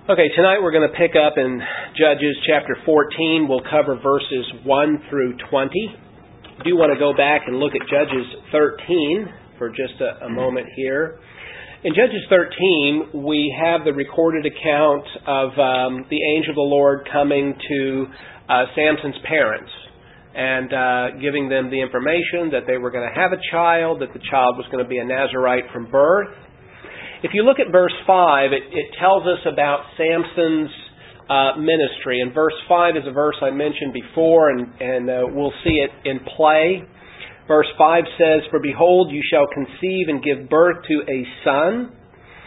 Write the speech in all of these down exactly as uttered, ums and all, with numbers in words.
Okay, tonight we're going to pick up in Judges chapter fourteen. We'll cover verses one through twenty. I do want to go back and look at Judges thirteen for just a, a moment here. In Judges thirteen, we have the recorded account of um, the angel of the Lord coming to uh, Samson's parents and uh, giving them the information that they were going to have a child, that the child was going to be a Nazirite from birth. If you look at verse five, it, it tells us about Samson's uh, ministry. And verse five is a verse I mentioned before, and, and uh, we'll see it in play. Verse five says, "For behold, you shall conceive and give birth to a son,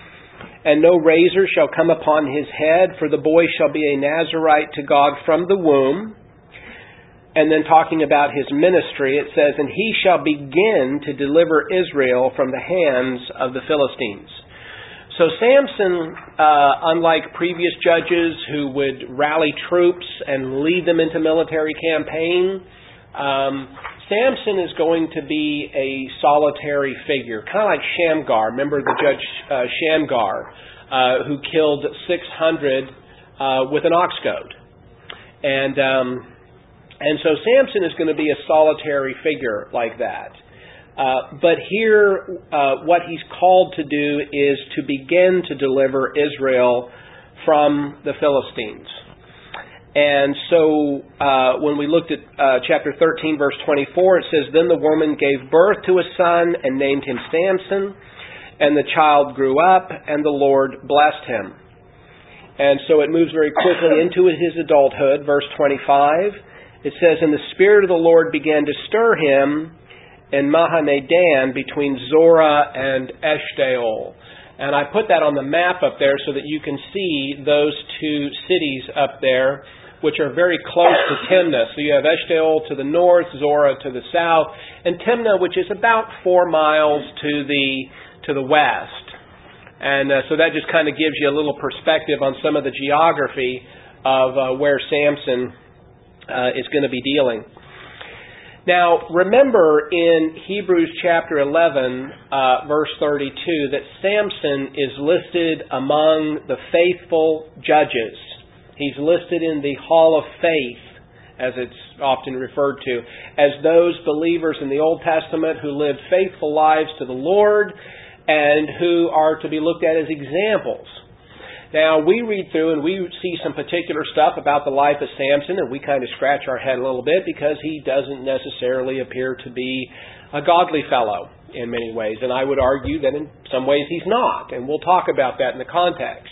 and no razor shall come upon his head, for the boy shall be a Nazirite to God from the womb." And then talking about his ministry, it says, "And he shall begin to deliver Israel from the hands of the Philistines." So Samson, uh, unlike previous judges who would rally troops and lead them into military campaign, um, Samson is going to be a solitary figure, kind of like Shamgar. Remember the judge uh, Shamgar, uh, who killed six hundred uh, with an ox goad. And, um, and so Samson is going to be a solitary figure like that. Uh, but here, uh, what he's called to do is to begin to deliver Israel from the Philistines. And so, uh, when we looked at uh, chapter thirteen, verse twenty-four, it says, "Then the woman gave birth to a son and named him Samson, and the child grew up, and the Lord blessed him." And so it moves very quickly into his adulthood. Verse twenty-five, it says, "And the Spirit of the Lord began to stir him in Mahane-dan between Zorah and Eshtaol." And I put that on the map up there so that you can see those two cities up there, which are very close to Timnah. So you have Eshtaol to the north, Zorah to the south, and Timnah, which is about four miles to the to the west. And uh, so that just kind of gives you a little perspective on some of the geography of uh, where Samson uh, is going to be dealing. Now, remember in Hebrews chapter eleven, uh, verse thirty-two, that Samson is listed among the faithful judges. He's listed in the Hall of Faith, as it's often referred to, as those believers in the Old Testament who lived faithful lives to the Lord and who are to be looked at as examples. Now, we read through and we see some particular stuff about the life of Samson, and we kind of scratch our head a little bit because he doesn't necessarily appear to be a godly fellow in many ways. And I would argue that in some ways he's not, and we'll talk about that in the context.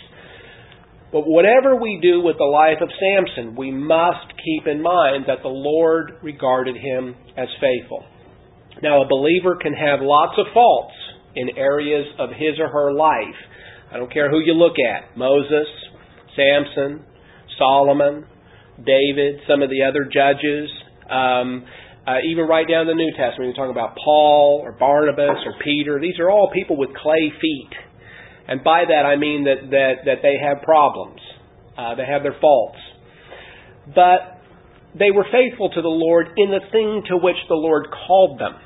But whatever we do with the life of Samson, we must keep in mind that the Lord regarded him as faithful. Now, a believer can have lots of faults in areas of his or her life. I don't care who you look at. Moses, Samson, Solomon, David, some of the other judges, um, uh, even right down in the New Testament, you're talking about Paul or Barnabas or Peter. These are all people with clay feet. And by that I mean that, that, that they have problems. Uh, they have their faults. But they were faithful to the Lord in the thing to which the Lord called them.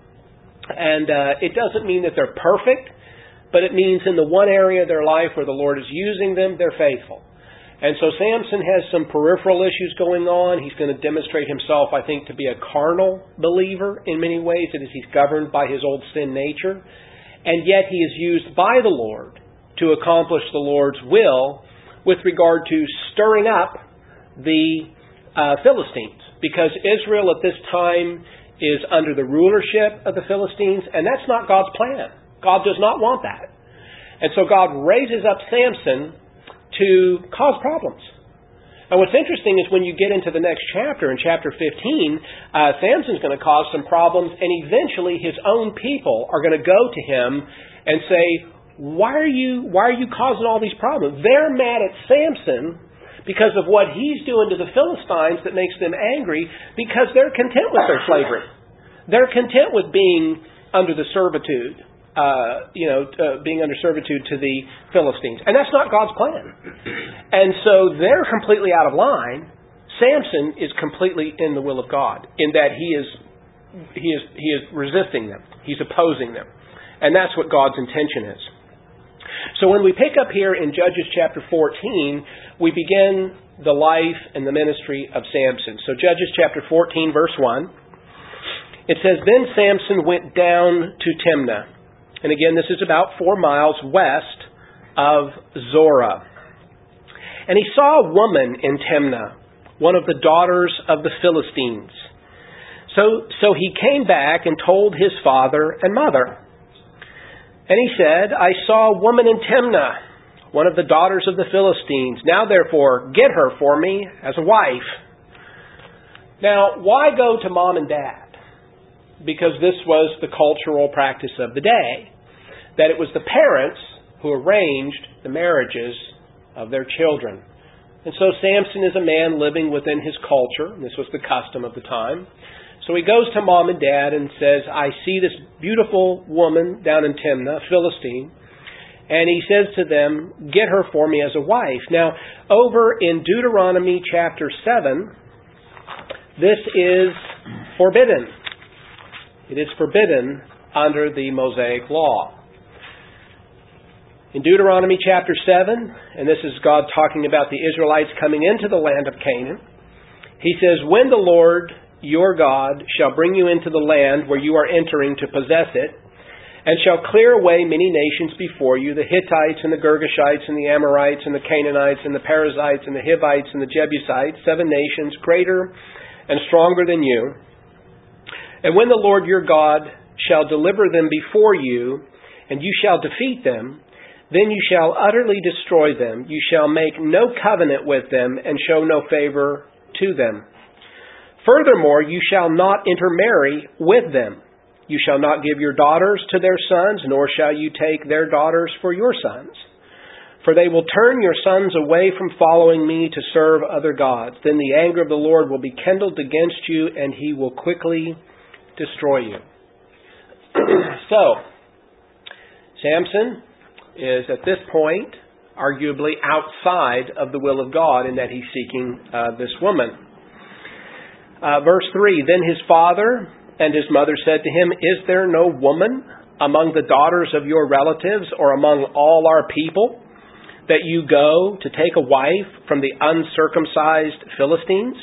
And uh, it doesn't mean that they're perfect, but it means in the one area of their life where the Lord is using them, they're faithful. And so Samson has some peripheral issues going on. He's going to demonstrate himself, I think, to be a carnal believer in many ways, that is, he's governed by his old sin nature. And yet he is used by the Lord to accomplish the Lord's will with regard to stirring up the uh, Philistines. Because Israel at this time is under the rulership of the Philistines, and that's not God's plan. God does not want that. And so God raises up Samson to cause problems. And what's interesting is when you get into the next chapter, in chapter fifteen, uh, Samson's going to cause some problems, and eventually his own people are going to go to him and say, why are you, why are you causing all these problems? They're mad at Samson because of what he's doing to the Philistines that makes them angry, because they're content with their slavery. They're content with being under the servitude. Uh, you know, uh, being under servitude to the Philistines. And that's not God's plan. And so they're completely out of line. Samson is completely in the will of God, in that he is he is he is resisting them. He's opposing them. And that's what God's intention is. So when we pick up here in Judges chapter fourteen, we begin the life and the ministry of Samson. So Judges chapter fourteen, verse one. It says, "Then Samson went down to Timnah." And again, this is about four miles west of Zorah. "And he saw a woman in Timnah, one of the daughters of the Philistines. So, so he came back and told his father and mother. And he said, 'I saw a woman in Timnah, one of the daughters of the Philistines. Now therefore, get her for me as a wife.'" Now, why go to mom and dad? Because this was the cultural practice of the day. That it was the parents who arranged the marriages of their children. And so Samson is a man living within his culture. And this was the custom of the time. So he goes to mom and dad and says, "I see this beautiful woman down in Timnah, Philistine." And he says to them, "Get her for me as a wife." Now, over in Deuteronomy chapter seven, this is forbidden. It is forbidden under the Mosaic law. In Deuteronomy chapter seven, and this is God talking about the Israelites coming into the land of Canaan, he says, "When the Lord your God shall bring you into the land where you are entering to possess it, and shall clear away many nations before you, the Hittites and the Girgashites and the Amorites and the Canaanites and the Perizzites and the Hivites and the Jebusites, seven nations greater and stronger than you. And when the Lord your God shall deliver them before you, and you shall defeat them, then you shall utterly destroy them. You shall make no covenant with them and show no favor to them. Furthermore, you shall not intermarry with them. You shall not give your daughters to their sons, nor shall you take their daughters for your sons. For they will turn your sons away from following me to serve other gods. Then the anger of the Lord will be kindled against you, and he will quickly destroy you." So, Samson is at this point arguably outside of the will of God in that he's seeking uh, this woman. Uh, verse three, "Then his father and his mother said to him, 'Is there no woman among the daughters of your relatives or among all our people that you go to take a wife from the uncircumcised Philistines?'"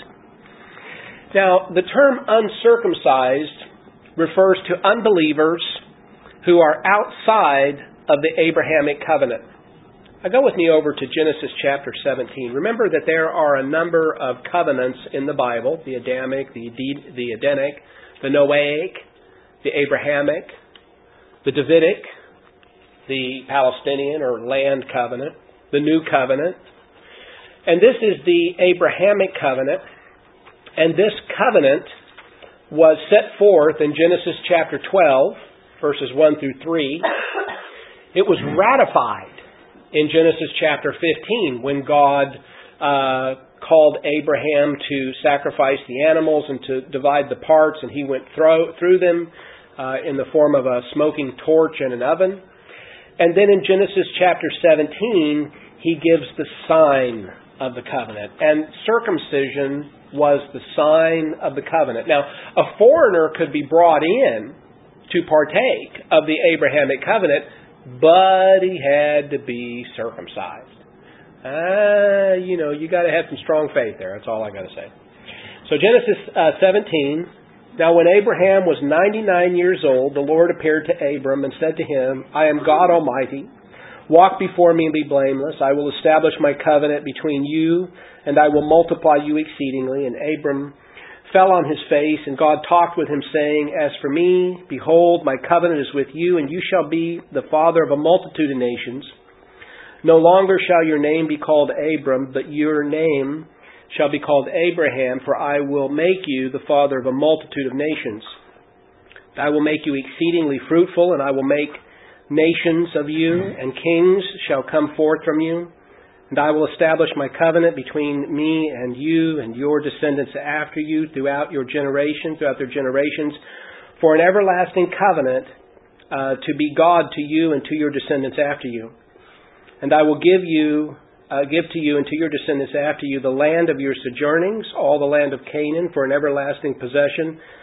Now, the term uncircumcised refers to unbelievers who are outside of the Abrahamic covenant. Now go with me over to Genesis chapter seventeen. Remember that there are a number of covenants in the Bible, the Adamic, the, the Edenic, the Noahic, the Abrahamic, the Davidic, the Palestinian or land covenant, the New Covenant. And this is the Abrahamic covenant. And this covenant was set forth in Genesis chapter twelve, verses one through three. It was ratified in Genesis chapter fifteen when God uh, called Abraham to sacrifice the animals and to divide the parts, and he went through, through them uh, in the form of a smoking torch and an oven. And then in Genesis chapter seventeen, he gives the sign of the covenant. And circumcision was the sign of the covenant. Now, a foreigner could be brought in to partake of the Abrahamic covenant, but he had to be circumcised. Uh, you know, you got to have some strong faith there. That's all I got to say. So Genesis uh, seventeen. "Now when Abraham was ninety-nine years old, the Lord appeared to Abram and said to him, 'I am God Almighty. Walk before me and be blameless. I will establish my covenant between you, and I will multiply you exceedingly.' And Abram fell on his face, and God talked with him, saying, 'As for me, behold, my covenant is with you, and you shall be the father of a multitude of nations. No longer shall your name be called Abram, but your name shall be called Abraham, for I will make you the father of a multitude of nations. I will make you exceedingly fruitful, and I will make nations of you, and kings shall come forth from you. And I will establish my covenant between me and you and your descendants after you throughout your generations, throughout their generations, for an everlasting covenant uh, to be God to you and to your descendants after you. And I will give you, uh, give to you and to your descendants after you the land of your sojournings, all the land of Canaan, for an everlasting possession.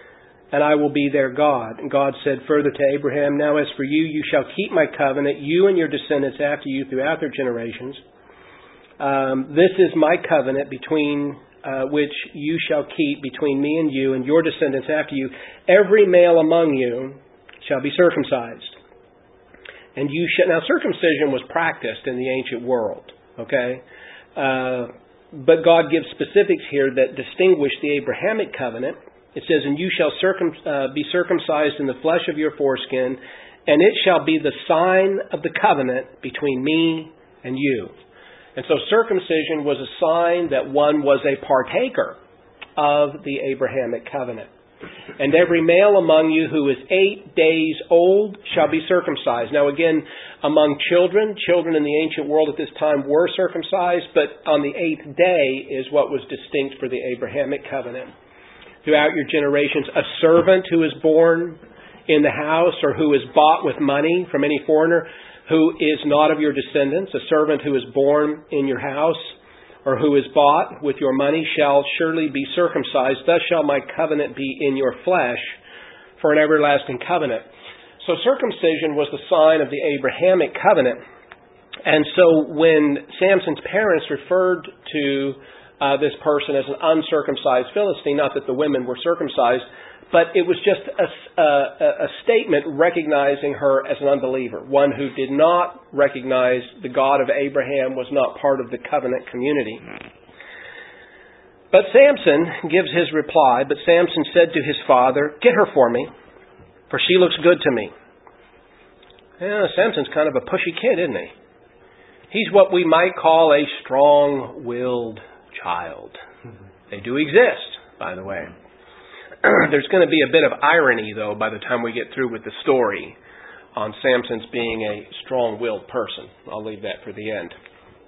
and I will be their God. And God said further to Abraham, Now as for you, you shall keep my covenant, you and your descendants after you throughout their generations. Um, this is my covenant between uh, which you shall keep between me and you and your descendants after you. Every male among you shall be circumcised. And you shall... Now, circumcision was practiced in the ancient world, okay? Uh, but God gives specifics here that distinguish the Abrahamic covenant. It says, And you shall circum, uh, be circumcised in the flesh of your foreskin, and it shall be the sign of the covenant between me and you. And so circumcision was a sign that one was a partaker of the Abrahamic covenant. And every male among you who is eight days old shall be circumcised. Now again, among children, children in the ancient world at this time were circumcised, but on the eighth day is what was distinct for the Abrahamic covenant. Throughout your generations, a servant who is born in the house or who is bought with money from any foreigner who is not of your descendants, a servant who is born in your house or who is bought with your money shall surely be circumcised. Thus shall my covenant be in your flesh for an everlasting covenant. So circumcision was the sign of the Abrahamic covenant. And so when Samson's parents referred to uh, this person as an uncircumcised Philistine, not that the women were circumcised, but it was just a, a, a statement recognizing her as an unbeliever. One who did not recognize the God of Abraham, was not part of the covenant community. But Samson gives his reply. But Samson said to his father, Get her for me, for she looks good to me. Yeah, Samson's kind of a pushy kid, isn't he? He's what we might call a strong-willed child. They do exist, by the way. There's going to be a bit of irony, though, by the time we get through with the story on Samson's being a strong-willed person. I'll leave that for the end.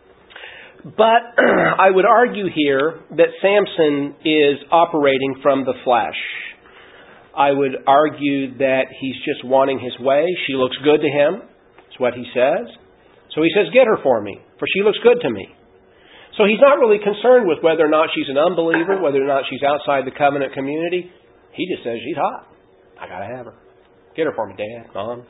But I would argue here that Samson is operating from the flesh. I would argue that he's just wanting his way. She looks good to him. That's what he says. So he says, Get her for me, for she looks good to me. So he's not really concerned with whether or not she's an unbeliever, whether or not she's outside the covenant community. He just says, she's hot. I got to have her. Get her for me, Dad, Mom.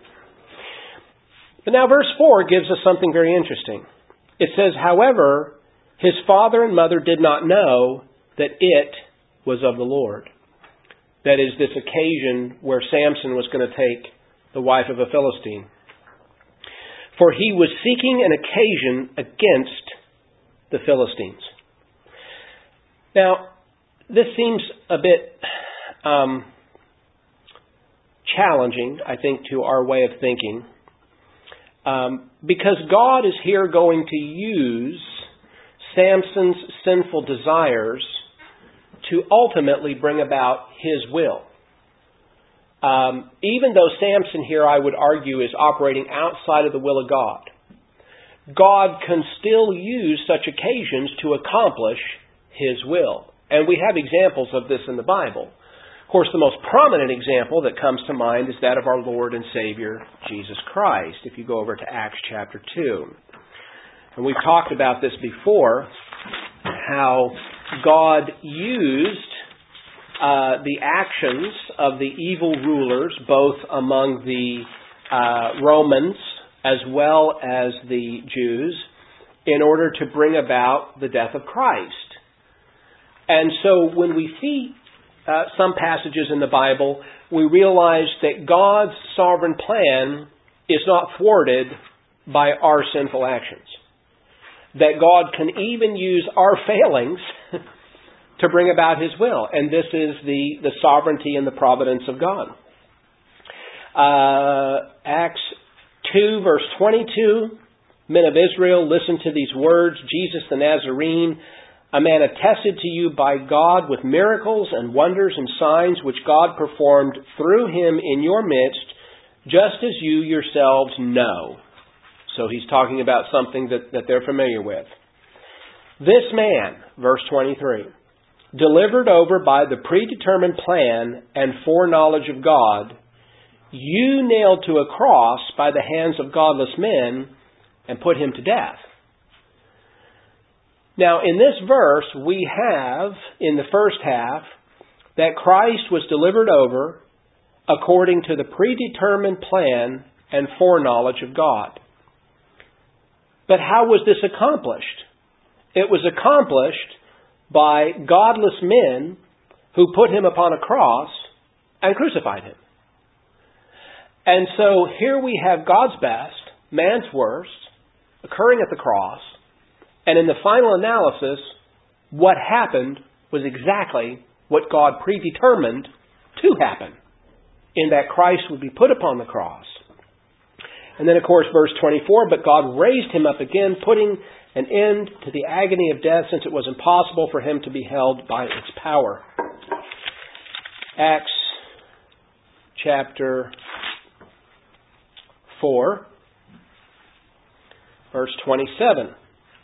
But now verse four gives us something very interesting. It says, However, his father and mother did not know that it was of the Lord. That is, this occasion where Samson was going to take the wife of a Philistine. For he was seeking an occasion against the Philistines. Now, this seems a bit um, challenging, I think, to our way of thinking, um, because God is here going to use Samson's sinful desires to ultimately bring about His will. Um, even though Samson here, I would argue, is operating outside of the will of God, God can still use such occasions to accomplish His will. And we have examples of this in the Bible. Of course, the most prominent example that comes to mind is that of our Lord and Savior, Jesus Christ, if you go over to Acts chapter two. And we've talked about this before, how God used uh, the actions of the evil rulers, both among the uh, Romans as well as the Jews, in order to bring about the death of Christ. And so when we see uh, some passages in the Bible, we realize that God's sovereign plan is not thwarted by our sinful actions. That God can even use our failings to bring about His will. And this is the, the sovereignty and the providence of God. Uh, Acts two, verse twenty-two, Men of Israel, listen to these words. Jesus the Nazarene, a man attested to you by God with miracles and wonders and signs which God performed through him in your midst, just as you yourselves know. So he's talking about something that, that they're familiar with. This man, verse twenty-three, delivered over by the predetermined plan and foreknowledge of God, you nailed to a cross by the hands of godless men and put him to death. Now, in this verse, we have, in the first half, that Christ was delivered over according to the predetermined plan and foreknowledge of God. But how was this accomplished? It was accomplished by godless men who put Him upon a cross and crucified Him. And so here we have God's best, man's worst, occurring at the cross. And in the final analysis, what happened was exactly what God predetermined to happen, in that Christ would be put upon the cross. And then, of course, verse twenty-four, but God raised Him up again, putting an end to the agony of death, since it was impossible for Him to be held by its power. Acts chapter four, verse twenty-seven.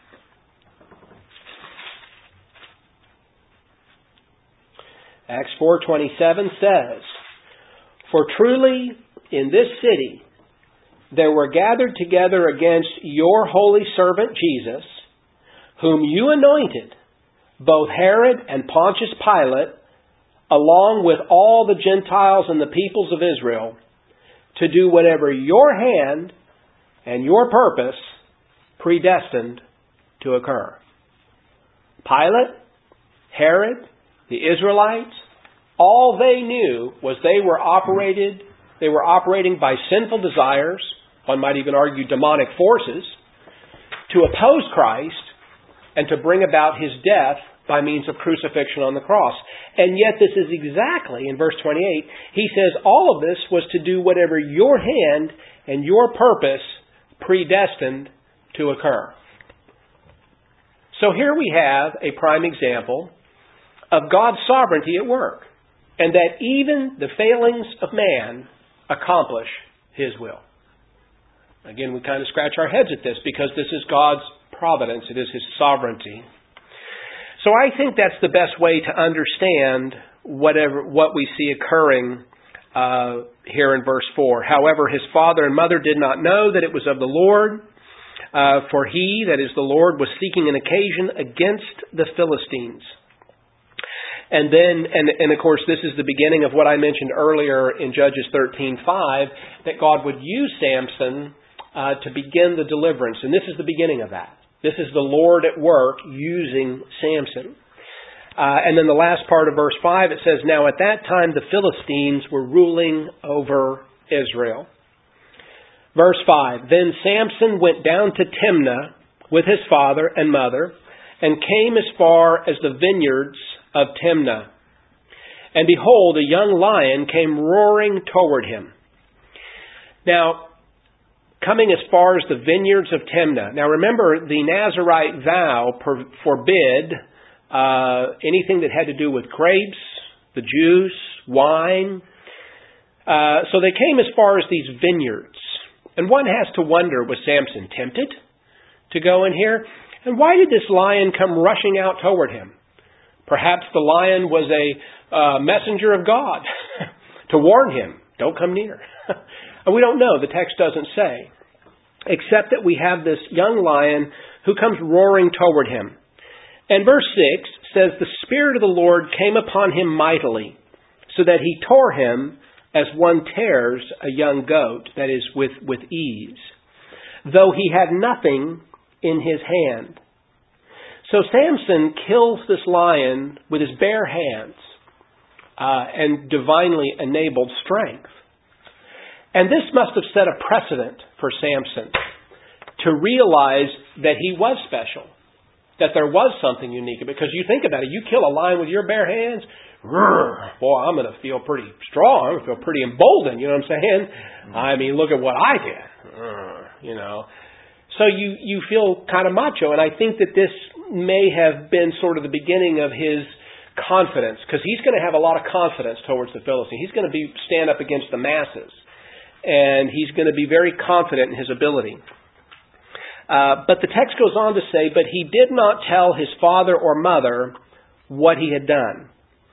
Acts four twenty-seven says, for truly in this city there were gathered together against your holy servant Jesus, whom you anointed, both Herod and Pontius Pilate, along with all the Gentiles and the peoples of Israel, to do whatever your hand and your purpose predestined to occur. Pilate, Herod, the Israelites, all they knew was they were operated, they were operating by sinful desires, one might even argue demonic forces, to oppose Christ and to bring about His death by means of crucifixion on the cross. And yet this is exactly, in verse twenty-eight, he says all of this was to do whatever your hand and your purpose predestined to occur. So here we have a prime example of God's sovereignty at work, and that even the failings of man accomplish His will. Again, we kind of scratch our heads at this because this is God's providence. It is His sovereignty. So I think that's the best way to understand whatever what we see occurring uh, here in verse four. However, his father and mother did not know that it was of the Lord, uh, for he, that is the Lord, was seeking an occasion against the Philistines. And then, and, and of course, this is the beginning of what I mentioned earlier in Judges thirteen five, that God would use Samson uh, to begin the deliverance. And this is the beginning of that. This is the Lord at work using Samson. Uh, and then the last part of verse five, it says, now at that time the Philistines were ruling over Israel. Verse five, then Samson went down to Timnah with his father and mother, and came as far as the vineyards of Timnah. And behold, a young lion came roaring toward him. Now, coming as far as the vineyards of Timnah. Now remember, the Nazirite vow forbid uh, anything that had to do with grapes, the juice, wine. Uh, so they came as far as these vineyards. And one has to wonder, was Samson tempted to go in here? And why did this lion come rushing out toward him? Perhaps the lion was a uh, messenger of God to warn him, don't come near. And we don't know, the text doesn't say, except that we have this young lion who comes roaring toward him. And verse six says, the Spirit of the Lord came upon him mightily, so that he tore him as one tears a young goat, that is, with, with ease, though he had nothing in his hand. So Samson kills this lion with his bare hands uh, and divinely enabled strength. And this must have set a precedent for Samson to realize that he was special, that there was something unique. Because you think about it, you kill a lion with your bare hands, rrr, boy, I'm going to feel pretty strong. I'm going to feel pretty emboldened, you know what I'm saying? I mean, look at what I did, rrr, you know. So you, you feel kind of macho, and I think that this may have been sort of the beginning of his confidence, because he's going to have a lot of confidence towards the Philistines. He's going to be stand up against the masses, and he's going to be very confident in his ability. Uh, but the text goes on to say, but he did not tell his father or mother what he had done.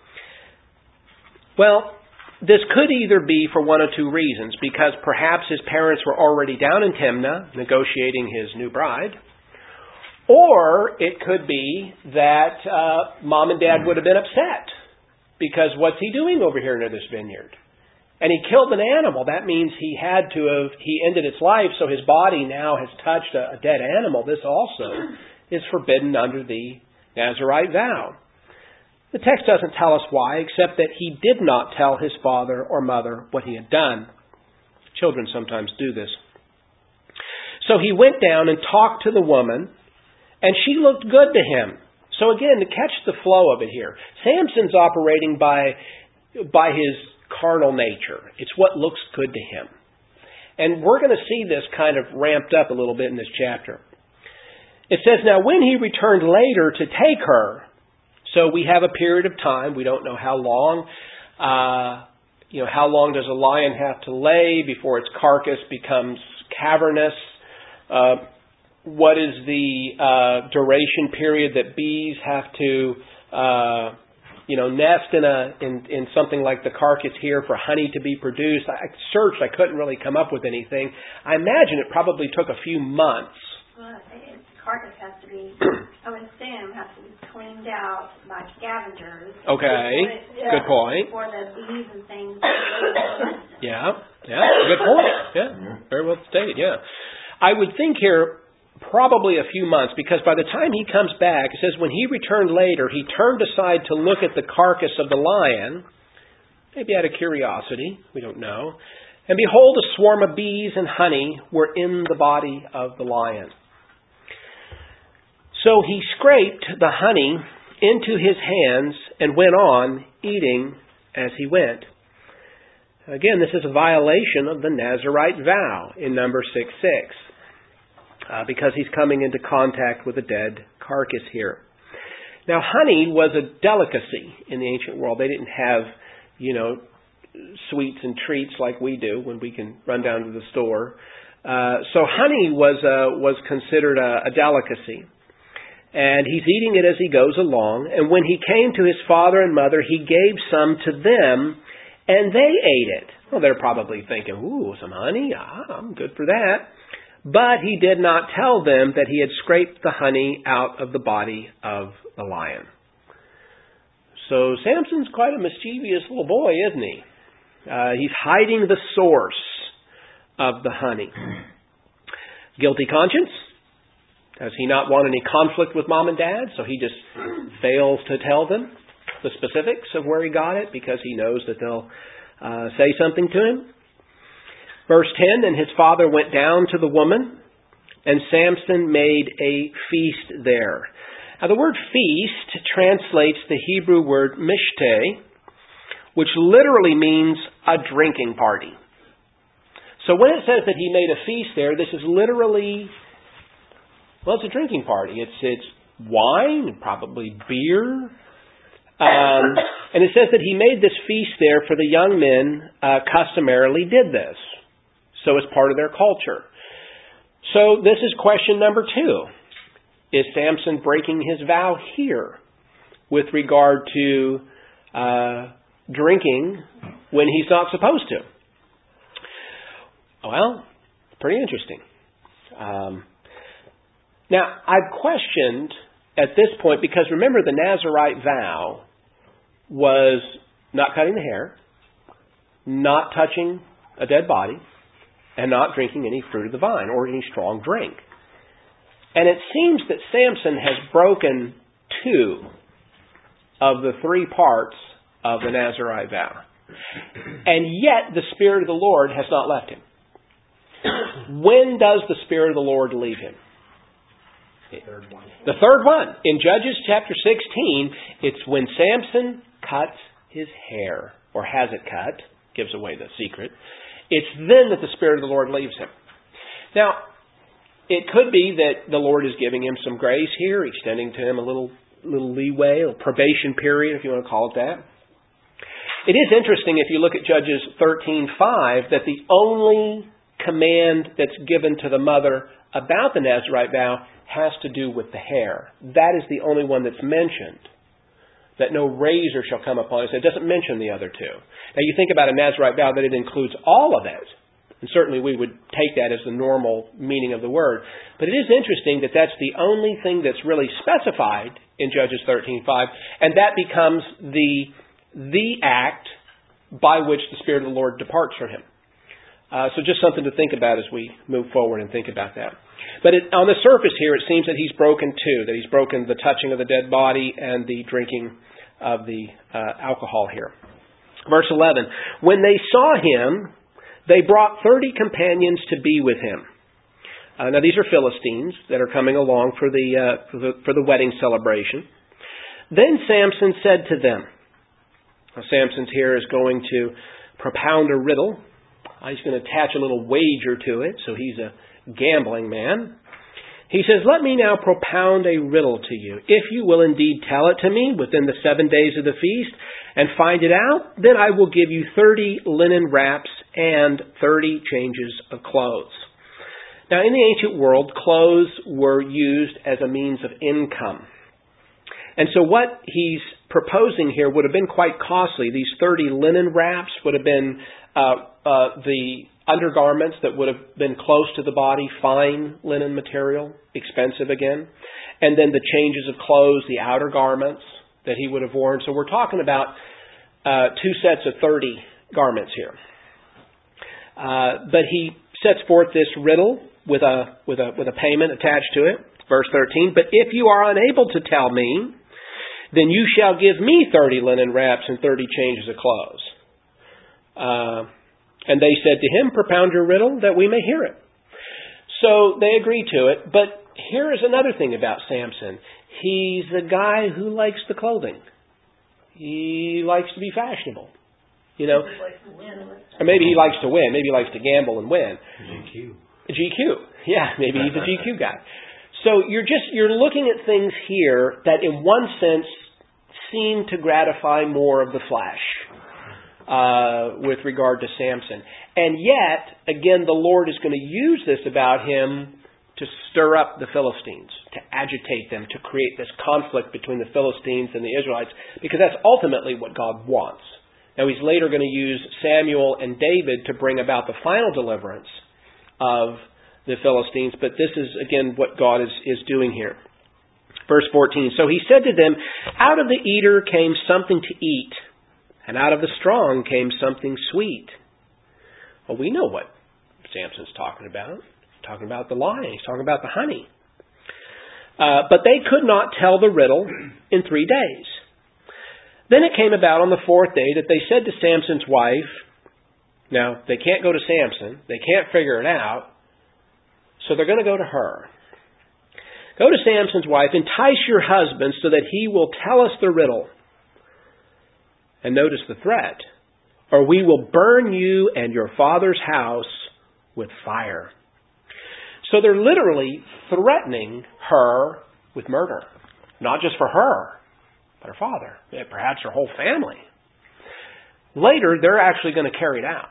Well, this could either be for one of two reasons, because perhaps his parents were already down in Timnah negotiating his new bride, or it could be that uh, mom and dad would have been upset because what's he doing over here near this vineyard? And he killed an animal. That means he had to have, he ended its life, so his body now has touched a, a dead animal. This also is forbidden under the Nazirite vow. The text doesn't tell us why, except that he did not tell his father or mother what he had done. Children sometimes do this. So he went down and talked to the woman, and she looked good to him. So again, to catch the flow of it here, Samson's operating by, by his carnal nature. It's what looks good to him. And we're going to see this kind of ramped up a little bit in this chapter. It says, now when he returned later to take her, so we have a period of time, we don't know how long, uh, you know, how long does a lion have to lay before its carcass becomes cavernous? Uh, what is the uh, duration period that bees have to, uh, you know, nest in a in, in something like the carcass here for honey to be produced? I searched, I couldn't really come up with anything. I imagine it probably took a few months. Well, its carcass has to be, I would assume, has to be cleaned out by scavengers. Okay, yeah, good point. For the bees and things. Yeah, yeah, good point. Yeah, very well stated, yeah. I would think here probably a few months, because by the time he comes back, it says when he returned later, he turned aside to look at the carcass of the lion, maybe out of curiosity, we don't know, and behold, a swarm of bees and honey were in the body of the lion. So he scraped the honey into his hands and went on eating as he went. Again, this is a violation of the Nazirite vow in number six six. Uh, because he's coming into contact with a dead carcass here. Now, honey was a delicacy in the ancient world. They didn't have, you know, sweets and treats like we do when we can run down to the store. Uh, so honey was uh, was considered a, a delicacy. And he's eating it as he goes along. And when he came to his father and mother, he gave some to them, and they ate it. Well, they're probably thinking, ooh, some honey? Ah, I'm good for that. But he did not tell them that he had scraped the honey out of the body of the lion. So Samson's quite a mischievous little boy, isn't he? Uh, he's hiding the source of the honey. Guilty conscience? Does he not want any conflict with mom and dad? So he just fails to tell them the specifics of where he got it because he knows that they'll uh, say something to him. Verse ten, and his father went down to the woman, and Samson made a feast there. Now the word feast translates the Hebrew word mishteh, which literally means a drinking party. So when it says that he made a feast there, this is literally, well, it's a drinking party. It's it's wine, probably beer. Um, and it says that he made this feast there for the young men uh, customarily did this. So it's part of their culture. So this is question number two. Is Samson breaking his vow here with regard to uh, drinking when he's not supposed to? Well, pretty interesting. Um, now, I've questioned at this point, because remember the Nazirite vow was not cutting the hair, not touching a dead body, and not drinking any fruit of the vine or any strong drink. And it seems that Samson has broken two of the three parts of the Nazirite vow. And yet the Spirit of the Lord has not left him. When does the Spirit of the Lord leave him? The third one. The third one. In Judges chapter sixteen, it's when Samson cuts his hair, or has it cut, gives away the secret. It's then that the Spirit of the Lord leaves him. Now, it could be that the Lord is giving him some grace here, extending to him a little little leeway, a probation period, if you want to call it that. It is interesting, if you look at Judges thirteen five, that the only command that's given to the mother about the Nazirite vow has to do with the hair. That is the only one that's mentioned. That no razor shall come upon it. It doesn't mention the other two. Now you think about a Nazirite vow that it includes all of it. And certainly we would take that as the normal meaning of the word. But it is interesting that that's the only thing that's really specified in Judges thirteen five. And that becomes the the act by which the Spirit of the Lord departs from him. Uh, so just something to think about as we move forward and think about that. But it, on the surface here, it seems that he's broken two, that he's broken the touching of the dead body and the drinking of the uh, alcohol here. Verse eleven, when they saw him, they brought thirty companions to be with him. Uh, now these are Philistines that are coming along for the, uh, for the for the wedding celebration. Then Samson said to them, now Samson's here is going to propound a riddle. He's going to attach a little wager to it, so he's a gambling man. He says, let me now propound a riddle to you. If you will indeed tell it to me within the seven days of the feast and find it out, then I will give you thirty linen wraps and thirty changes of clothes. Now, in the ancient world, clothes were used as a means of income. And so what he's proposing here would have been quite costly. These thirty linen wraps would have been uh, uh, the undergarments that would have been close to the body, fine linen material, expensive again. And then the changes of clothes, the outer garments that he would have worn. So we're talking about uh, two sets of thirty garments here. Uh, but he sets forth this riddle with a with a with a payment attached to it. Verse thirteen. But if you are unable to tell me, then you shall give me thirty linen wraps and thirty changes of clothes. Uh, and they said to him, propound your riddle that we may hear it. So they agreed to it. But here is another thing about Samson. He's the guy who likes the clothing. He likes to be fashionable. You know, or maybe he likes to win. Maybe he likes to gamble and win. G Q. G Q. Yeah, maybe he's a G Q guy. So you're just, you're looking at things here that in one sense seem to gratify more of the flesh uh, with regard to Samson. And yet, again, the Lord is going to use this about him to stir up the Philistines, to agitate them, to create this conflict between the Philistines and the Israelites, because that's ultimately what God wants. Now, he's later going to use Samuel and David to bring about the final deliverance of the Philistines, but this is, again, what God is, is doing here. Verse fourteen, so he said to them, out of the eater came something to eat, and out of the strong came something sweet. Well, we know what Samson's talking about. He's talking about the lion. He's talking about the honey. Uh, but they could not tell the riddle in three days. Then it came about on the fourth day that they said to Samson's wife, now, they can't go to Samson. They can't figure it out. So they're going to go to her. Go to Samson's wife, entice your husband so that he will tell us the riddle. And notice the threat. Or we will burn you and your father's house with fire. So they're literally threatening her with murder. Not just for her, but her father. Perhaps her whole family. Later, they're actually going to carry it out.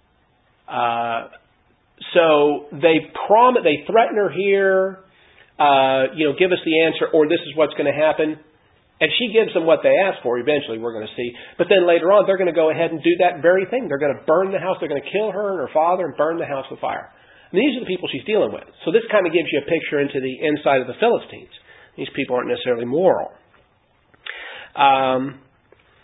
Uh, so they prom- they threaten her here, uh, you know, give us the answer, or this is what's going to happen. And she gives them what they ask for, eventually, we're going to see. But then later on, they're going to go ahead and do that very thing. They're going to burn the house. They're going to kill her and her father and burn the house with fire. I mean, these are the people she's dealing with. So this kind of gives you a picture into the inside of the Philistines. These people aren't necessarily moral. Um...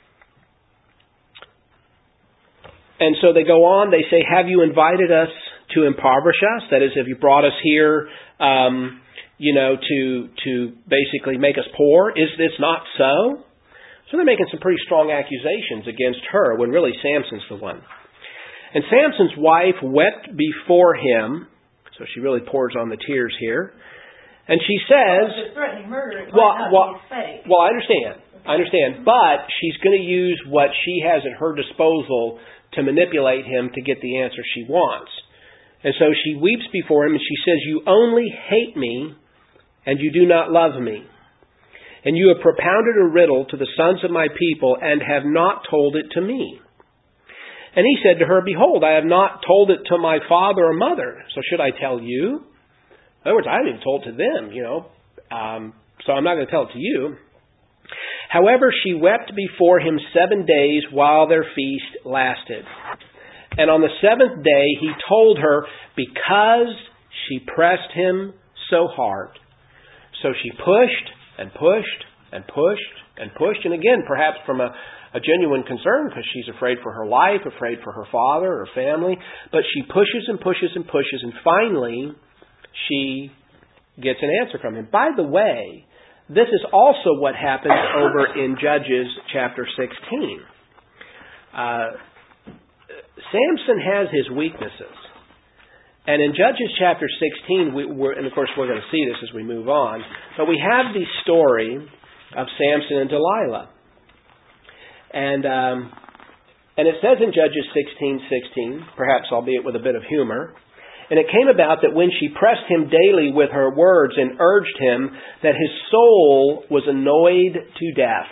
And so they go on, they say, have you invited us to impoverish us? That is, have you brought us here, um, you know, to to basically make us poor? Is this not so? So they're making some pretty strong accusations against her when really Samson's the one. And Samson's wife wept before him. So she really pours on the tears here. And she says, threatening murder, it well, might not well, be fake. well, I understand. I understand. But she's going to use what she has at her disposal to manipulate him to get the answer she wants. And so she weeps before him and she says, you only hate me and you do not love me. And you have propounded a riddle to the sons of my people and have not told it to me. And he said to her, behold, I have not told it to my father or mother. So should I tell you? In other words, I haven't even told it to them, you know. Um, so I'm not going to tell it to you. However, she wept before him seven days while their feast lasted. And on the seventh day he told her because she pressed him so hard. So she pushed and pushed and pushed and pushed. And again, perhaps from a, a genuine concern because she's afraid for her life, afraid for her father or family. But she pushes and pushes and pushes. And finally, she gets an answer from him. By the way, this is also what happens over in Judges chapter sixteen. Uh, Samson has his weaknesses. And in Judges chapter sixteen, we, we're, and of course we're going to see this as we move on, but we have the story of Samson and Delilah. And um, and it says in Judges sixteen sixteen, perhaps albeit with a bit of humor, and it came about that when she pressed him daily with her words and urged him, that his soul was annoyed to death.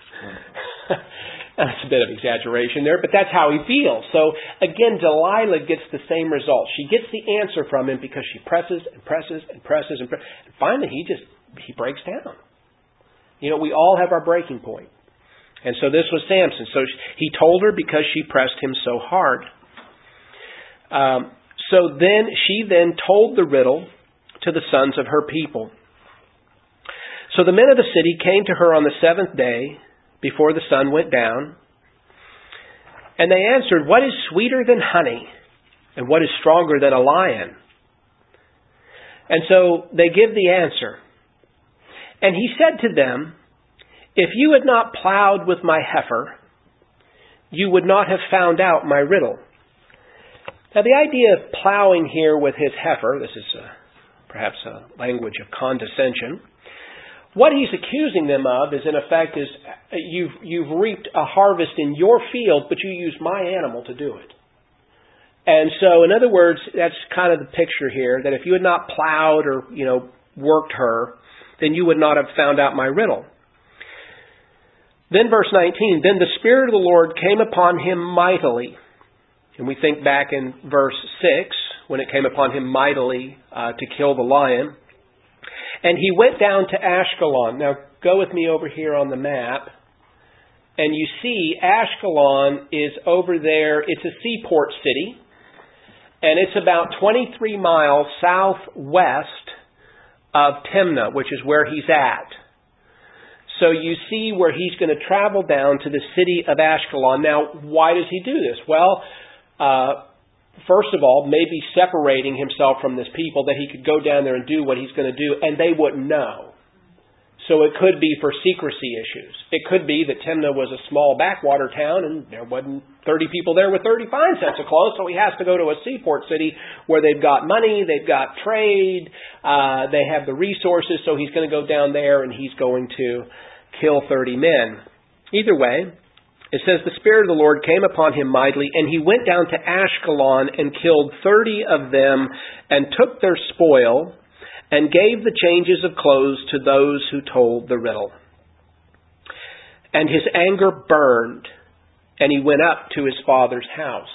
That's a bit of exaggeration there, but that's how he feels. So again, Delilah gets the same result. She gets the answer from him because she presses and presses and presses and presses. And finally, he just, he breaks down. You know, we all have our breaking point. And so this was Samson. So he told her because she pressed him so hard. Um, so then, she then told the riddle to the sons of her people. So the men of the city came to her on the seventh day, before the sun went down. And they answered, "What is sweeter than honey? And what is stronger than a lion?" And so they give the answer. And he said to them, "If you had not plowed with my heifer, you would not have found out my riddle." Now the idea of plowing here with his heifer, this is uh, perhaps a language of condescension. What he's accusing them of is, in effect, is you've you've reaped a harvest in your field, but you used my animal to do it. And so, in other words, that's kind of the picture here, that if you had not plowed or, you know, worked her, then you would not have found out my riddle. Then verse nineteen, "Then the Spirit of the Lord came upon him mightily." And we think back in verse six, when it came upon him mightily uh, to kill the lion. "And he went down to Ashkelon." Now, go with me over here on the map. And you see Ashkelon is over there. It's a seaport city. And it's about twenty-three miles southwest of Timnah, which is where he's at. So you see where he's going to travel down to the city of Ashkelon. Now, why does he do this? Well, uh, first of all, maybe separating himself from this people, that he could go down there and do what he's going to do, and they wouldn't know. So it could be for secrecy issues. It could be that Timnah was a small backwater town, and there wasn't thirty people there with thirty fine sets of clothes, so he has to go to a seaport city where they've got money, they've got trade, uh, they have the resources, so he's going to go down there and he's going to kill thirty men. Either way, it says the Spirit of the Lord came upon him mightily, and he went down to Ashkelon and killed thirty of them and took their spoil and gave the changes of clothes to those who told the riddle. And his anger burned, and he went up to his father's house.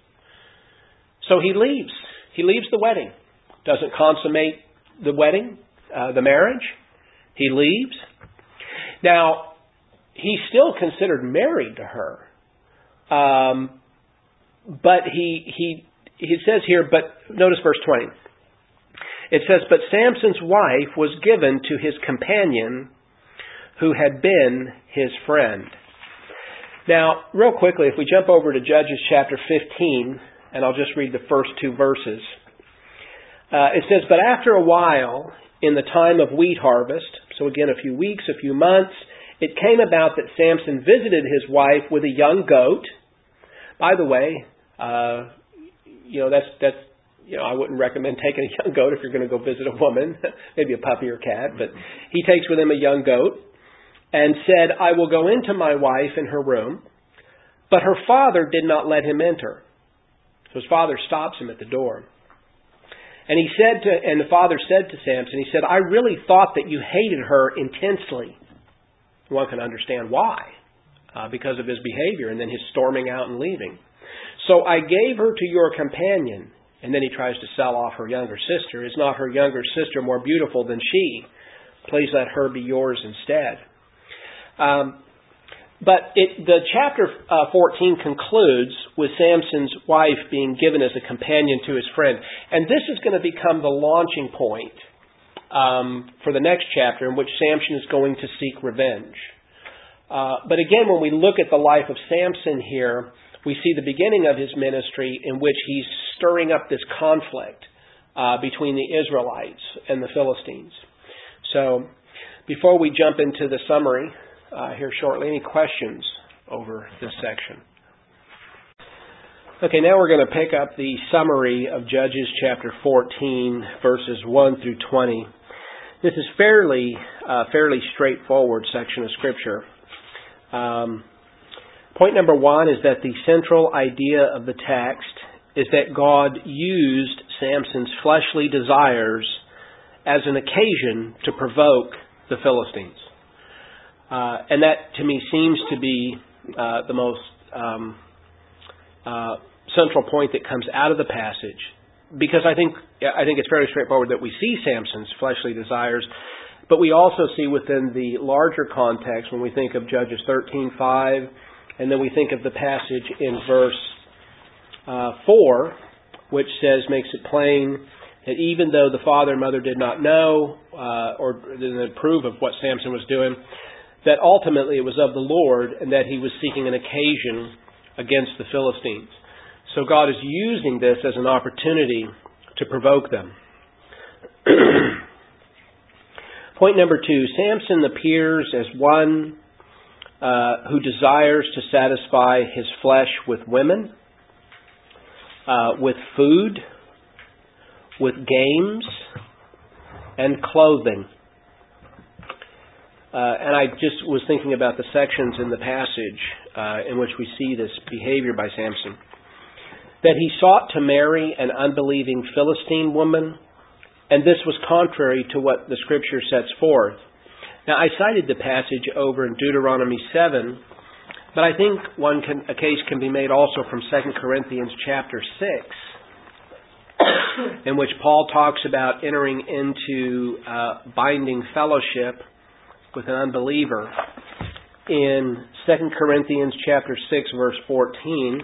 So he leaves. He leaves the wedding. Doesn't consummate the wedding, uh, the marriage. He leaves. Now, he's still considered married to her. Um, but he, he, he says here, but notice verse twenty. It says, "But Samson's wife was given to his companion who had been his friend." Now, real quickly, if we jump over to Judges chapter fifteen, and I'll just read the first two verses. Uh, it says, "But after a while, in the time of wheat harvest," so again a few weeks, a few months, "it came about that Samson visited his wife with a young goat." By the way, uh, you know, that's, that's, you know, I wouldn't recommend taking a young goat if you're going to go visit a woman, maybe a puppy or cat, but he takes with him a young goat and said, "I will go into my wife in her room." But her father did not let him enter. So his father stops him at the door. And he said to, and the father said to Samson, he said, "I really thought that you hated her intensely." One can understand why, uh, because of his behavior and then his storming out and leaving. "So I gave her to your companion." And then he tries to sell off her younger sister. "Is not her younger sister more beautiful than she? Please let her be yours instead." Um, but it, the chapter uh, fourteen concludes with Samson's wife being given as a companion to his friend. And this is going to become the launching point um, for the next chapter in which Samson is going to seek revenge. Uh, but again, when we look at the life of Samson here, we see the beginning of his ministry in which he's stirring up this conflict uh, between the Israelites and the Philistines. So, before we jump into the summary uh, here shortly, any questions over this section? Okay, now we're going to pick up the summary of Judges chapter fourteen, verses one through twenty. This is fairly, uh, fairly straightforward section of Scripture. Um, point number one is that the central idea of the text is that God used Samson's fleshly desires as an occasion to provoke the Philistines. Uh, and that, to me, seems to be uh, the most um, uh, central point that comes out of the passage. Because I think I think it's fairly straightforward that we see Samson's fleshly desires, but we also see within the larger context when we think of Judges thirteen five, and then we think of the passage in verse uh, four, which says, makes it plain that even though the father and mother did not know uh, or didn't approve of what Samson was doing, that ultimately it was of the Lord and that he was seeking an occasion against the Philistines. So God is using this as an opportunity to provoke them. Point number two, Samson appears as one uh, who desires to satisfy his flesh with women, uh, with food, with games, and clothing. Uh, and I just was thinking about the sections in the passage uh, in which we see this behavior by Samson. That he sought to marry an unbelieving Philistine woman, and this was contrary to what the Scripture sets forth. Now, I cited the passage over in Deuteronomy seven, but I think one can, a case can be made also from Second Corinthians chapter six, in which Paul talks about entering into uh, binding fellowship with an unbeliever. In Second Corinthians chapter six, verse fourteen,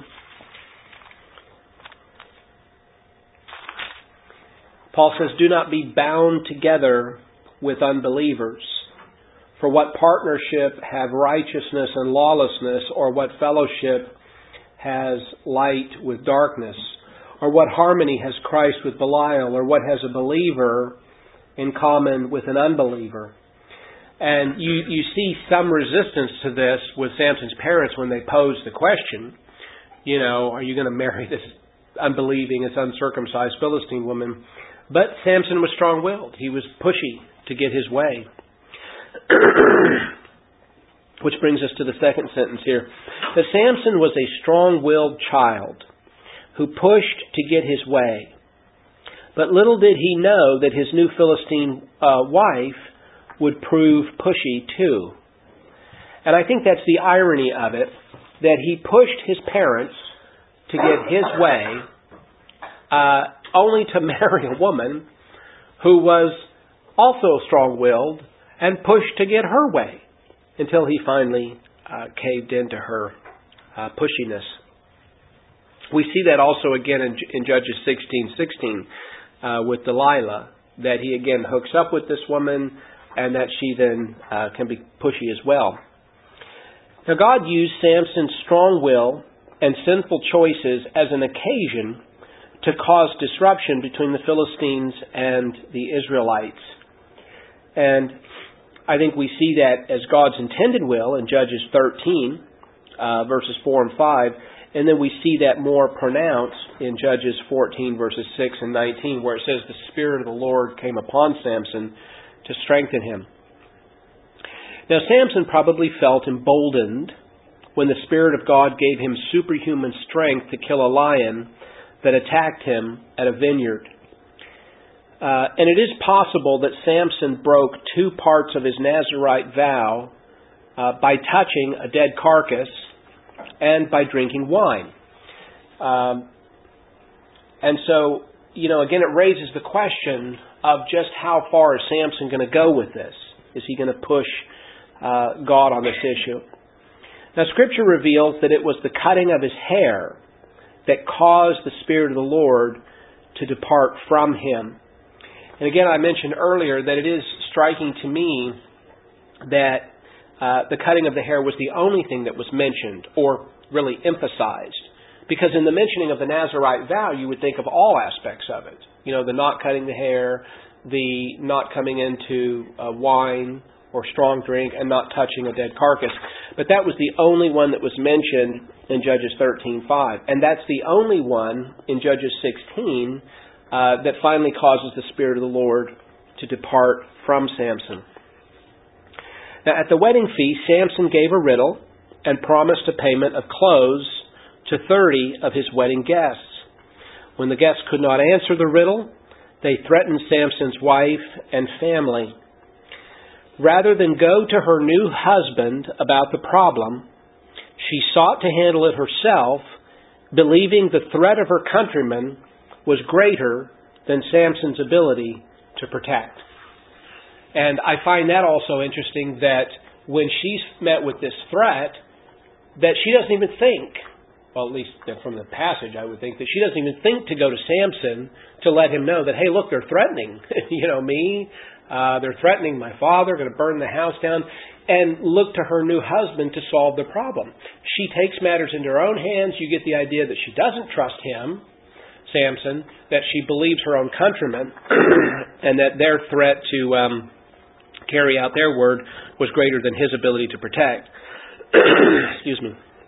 Paul says, "Do not be bound together with unbelievers. For what partnership have righteousness and lawlessness, or what fellowship has light with darkness? Or what harmony has Christ with Belial? Or what has a believer in common with an unbeliever?" And you, you see some resistance to this with Samson's parents when they pose the question, you know, are you going to marry this unbelieving, this uncircumcised Philistine woman? But Samson was strong-willed. He was pushy to get his way. Which brings us to the second sentence here. That Samson was a strong-willed child who pushed to get his way. But little did he know that his new Philistine uh, wife would prove pushy too. And I think that's the irony of it, that he pushed his parents to get his way, uh, only to marry a woman who was also strong-willed and pushed to get her way, until he finally uh, caved into her uh, pushiness. We see that also again in, in Judges sixteen sixteen uh, with Delilah, that he again hooks up with this woman and that she then uh, can be pushy as well. Now God used Samson's strong will and sinful choices as an occasion to cause disruption between the Philistines and the Israelites. And I think we see that as God's intended will in Judges thirteen, uh, verses four and five, and then we see that more pronounced in Judges fourteen, verses six and nineteen, where it says the Spirit of the Lord came upon Samson to strengthen him. Now Samson probably felt emboldened when the Spirit of God gave him superhuman strength to kill a lion that attacked him at a vineyard. Uh, and it is possible that Samson broke two parts of his Nazirite vow uh, by touching a dead carcass and by drinking wine. Um, and so, you know, again, it raises the question of just how far is Samson going to go with this? Is he going to push uh, God on this issue? Now, Scripture reveals that it was the cutting of his hair that caused the Spirit of the Lord to depart from him. And again, I mentioned earlier that it is striking to me that uh, the cutting of the hair was the only thing that was mentioned or really emphasized. Because in the mentioning of the Nazirite vow, you would think of all aspects of it. You know, the not cutting the hair, the not coming into uh, wine or strong drink, and not touching a dead carcass. But that was the only one that was mentioned in Judges thirteen five. And that's the only one in Judges sixteen uh, that finally causes the Spirit of the Lord to depart from Samson. Now, at the wedding feast, Samson gave a riddle and promised a payment of clothes to thirty of his wedding guests. When the guests could not answer the riddle, they threatened Samson's wife and family. Rather than go to her new husband about the problem, she sought to handle it herself, believing the threat of her countrymen was greater than Samson's ability to protect. And I find that also interesting, that when she's met with this threat, that she doesn't even think, well, at least from the passage, I would think, that she doesn't even think to go to Samson to let him know that, hey, look, they're threatening, you know, me. Uh, they're threatening my father, going to burn the house down, and look to her new husband to solve the problem. She takes matters into her own hands. You get the idea that she doesn't trust him, Samson, that she believes her own countrymen, and that their threat to um, carry out their word was greater than his ability to protect. Excuse me.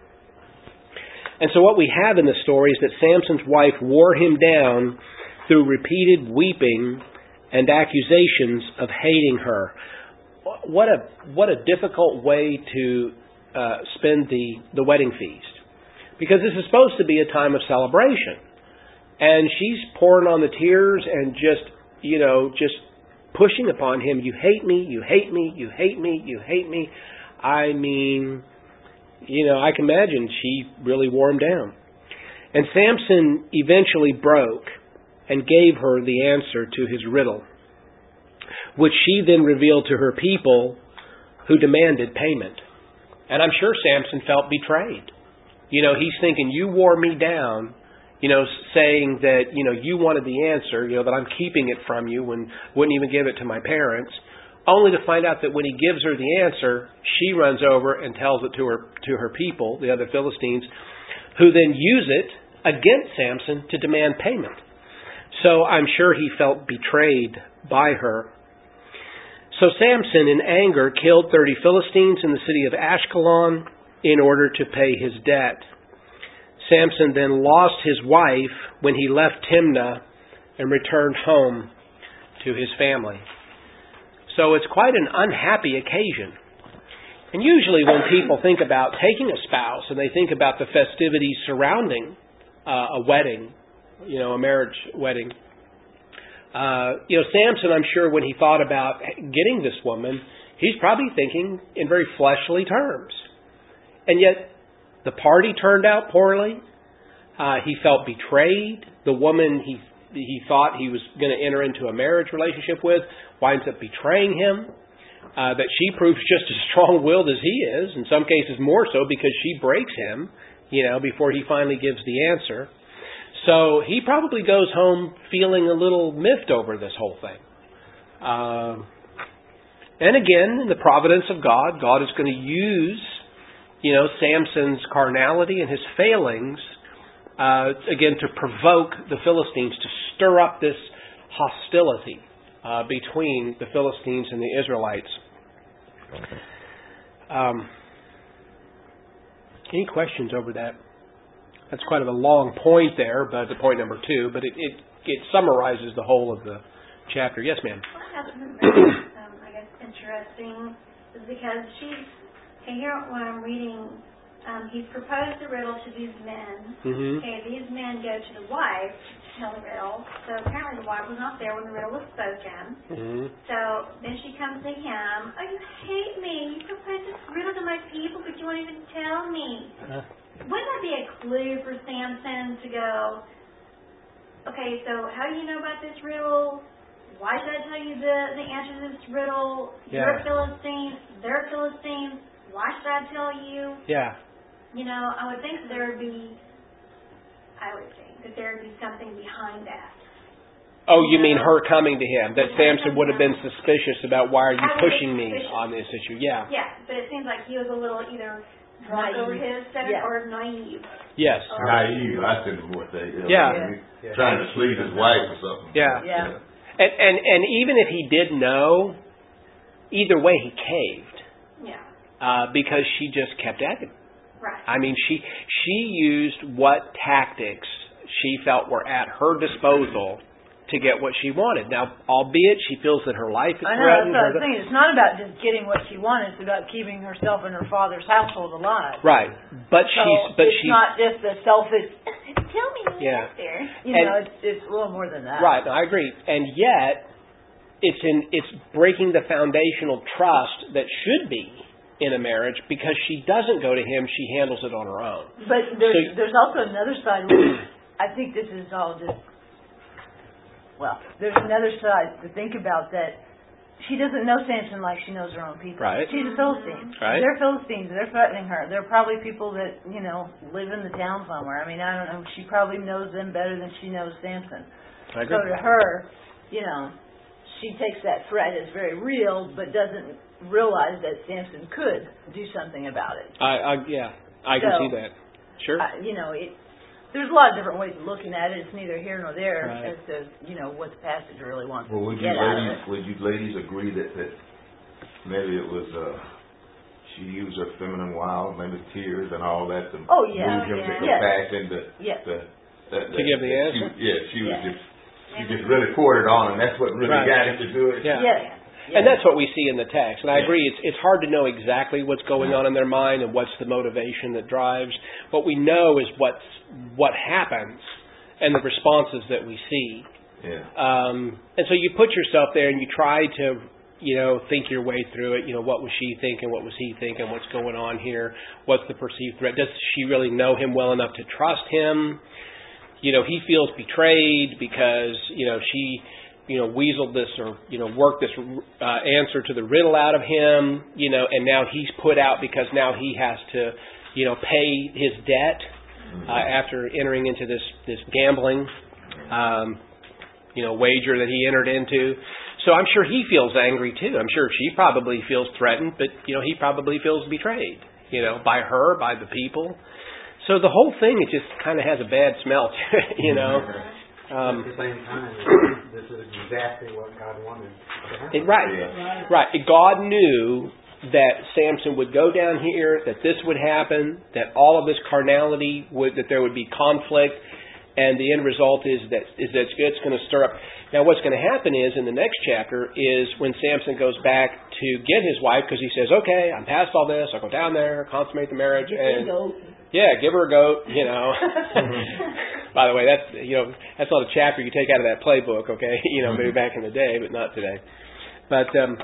And so what we have in the story is that Samson's wife wore him down through repeated weeping and accusations of hating her. What a what a difficult way to uh, spend the, the wedding feast. Because this is supposed to be a time of celebration. And she's pouring on the tears and just, you know, just pushing upon him, you hate me, you hate me, you hate me, you hate me. I mean, you know, I can imagine she really wore him down. And Samson eventually broke and gave her the answer to his riddle, which she then revealed to her people, who demanded payment. And I'm sure Samson felt betrayed. You know, he's thinking, you wore me down, you know, saying that, you know, you wanted the answer, you know, that I'm keeping it from you when wouldn't even give it to my parents, only to find out that when he gives her the answer, she runs over and tells it to her to her people, the other Philistines, who then use it against Samson to demand payment. So I'm sure he felt betrayed by her. So Samson, in anger, killed thirty Philistines in the city of Ashkelon in order to pay his debt. Samson then lost his wife when he left Timnah and returned home to his family. So it's quite an unhappy occasion. And usually when people think about taking a spouse and they think about the festivities surrounding uh, a wedding, you know, a marriage wedding, uh, you know, Samson, I'm sure when he thought about getting this woman, he's probably thinking in very fleshly terms. And yet the party turned out poorly. Uh, he felt betrayed. The woman he he thought he was going to enter into a marriage relationship with winds up betraying him. Uh, that she proves just as strong-willed as he is, in some cases more so because she breaks him, you know, before he finally gives the answer. So he probably goes home feeling a little miffed over this whole thing. Uh, and again, in the providence of God, God is going to use, you know, Samson's carnality and his failings, uh, again, to provoke the Philistines, to stir up this hostility uh, between the Philistines and the Israelites. Um, any questions over that? That's quite of a long point there, but the point number two, but it, it, it summarizes the whole of the chapter. Yes, ma'am. What has been very, um, I guess, interesting is because she's, okay, here when I'm reading, um, he's proposed the riddle to these men. Mm-hmm. Okay, these men go to the wife to tell the riddle. So apparently the wife was not there when the riddle was spoken. Mm-hmm. So then she comes to him, oh, you hate me. You proposed this riddle to my people, but you won't even tell me. Uh-huh. Wouldn't that be a clue for Samson to go, okay, so how do you know about this riddle? Why should I tell you the, the answer to this riddle? Yeah. You're a Philistine. They're Philistines. Why should I tell you? Yeah. You know, I would think that there would be, I would think that there would be something behind that. Oh, you mean her coming to him? That Samson would have been suspicious about, why are you pushing me on this issue? Yeah. Yeah, but it seems like he was a little either drunk over his study Yeah. or naive. Yes. Or- Naive, I think is what they, you know, Yeah. yeah. trying to please his wife or something. Yeah. Yeah. And, and and even if he did know, either way he caved Yeah, uh, because she just kept at him. right. I mean, she she used what tactics she felt were at her disposal to get what she wanted. Now, albeit she feels that her life is I know, threatened. that's what I her- was thinking. It's not about just getting what she wanted. It's about keeping herself and her father's household alive. Right, but So she's but it's she's not just the selfish, tell me the Yeah. answer. You And- know, it's, it's a little more than that. right. I agree, and yet it's in it's breaking the foundational trust that should be in a marriage because she doesn't go to him; she handles it on her own. But there's, So- there's also another side where I think this is all just, well, there's another side to think about that she doesn't know Samson like she knows her own people. Right. She's a Philistine. Right. They're Philistines. They're threatening her. They're probably people that, you know, live in the town somewhere. I mean, I don't know. She probably knows them better than she knows Samson. I So agree. to her, you know, she takes that threat as very real, but doesn't realize that Samson could do something about it. I, I yeah, I can So- see that. Sure. Uh, you know, it, there's a lot of different ways of looking at it. It's neither here nor there Right. as to, you know, what the passage really wants Well, to would you get out of ladies, it. would you ladies agree that, that maybe it was, uh, she used her feminine wiles, maybe tears and all that to Oh, yeah. move him to Oh, yeah. compassion to, Yes. to, that, To give the that answer? She, yeah, she was Yeah. just, she just really poured it on him. That's what really Right. got him to do it. Yeah. Yes. And Yes. that's what we see in the text. And I agree, it's it's hard to know exactly what's going on in their mind and what's the motivation that drives. What we know is what's what happens and the responses that we see. Yeah. Um, and so you put yourself there and you try to, you know, think your way through it. You know, what was she thinking? What was he thinking? What's going on here? What's the perceived threat? Does she really know him well enough to trust him? You know, he feels betrayed because, you know, she, you know, weaseled this or, you know, worked this uh, answer to the riddle out of him, you know, and now he's put out because now he has to, you know, pay his debt uh, after entering into this, this gambling, um, you know, wager that he entered into. So I'm sure he feels angry too. I'm sure she probably feels threatened, but, you know, he probably feels betrayed, you know, by her, by the people. So the whole thing, it just kind of has a bad smell to it, you know. Um, At the same time, this is exactly what God wanted to happen. it, right, Yeah. right. God knew that Samson would go down here, that this would happen, that all of this carnality would, that there would be conflict, and the end result is that is that it's going to stir up. Now, what's going to happen is in the next chapter is when Samson goes back to get his wife because he says, "Okay, I'm past all this. I'll go down there, consummate the marriage, and yeah, give her a goat." You know. By the way, that's you know that's not a chapter you take out of that playbook. Okay, you know maybe back in the day, but not today. But um,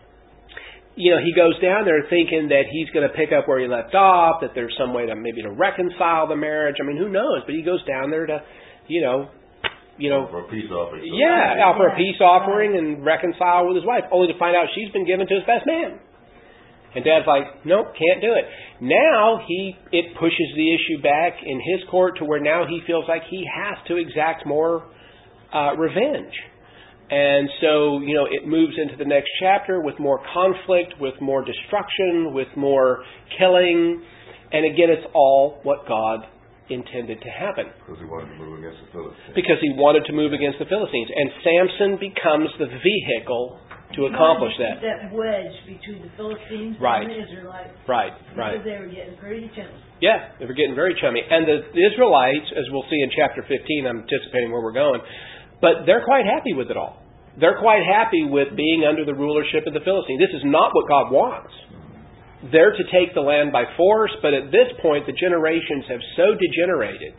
you know he goes down there thinking that he's going to pick up where he left off. That there's some way to maybe to reconcile the marriage. I mean, who knows? But he goes down there to, you know. You know, For a peace offering. yeah, offer a peace offering and reconcile with his wife, only to find out she's been given to his best man. And Dad's like, nope, can't do it. Now he it pushes the issue back in his court to where now he feels like he has to exact more uh, revenge. And so, you know, it moves into the next chapter with more conflict, with more destruction, with more killing. And again, it's all what God intended to happen. Because he wanted to move against the Philistines. Because he wanted to move against the Philistines. And Samson becomes the vehicle to accomplish that. That wedge between the Philistines Right. and the Israelites. Right, right. Because they were getting pretty chummy. Yeah, they were getting very chummy. And the, the Israelites, as we'll see in chapter fifteen, I'm anticipating where we're going, but they're quite happy with it all. They're quite happy with being under the rulership of the Philistines. This is not what God wants. They're to take the land by force, but at this point the generations have so degenerated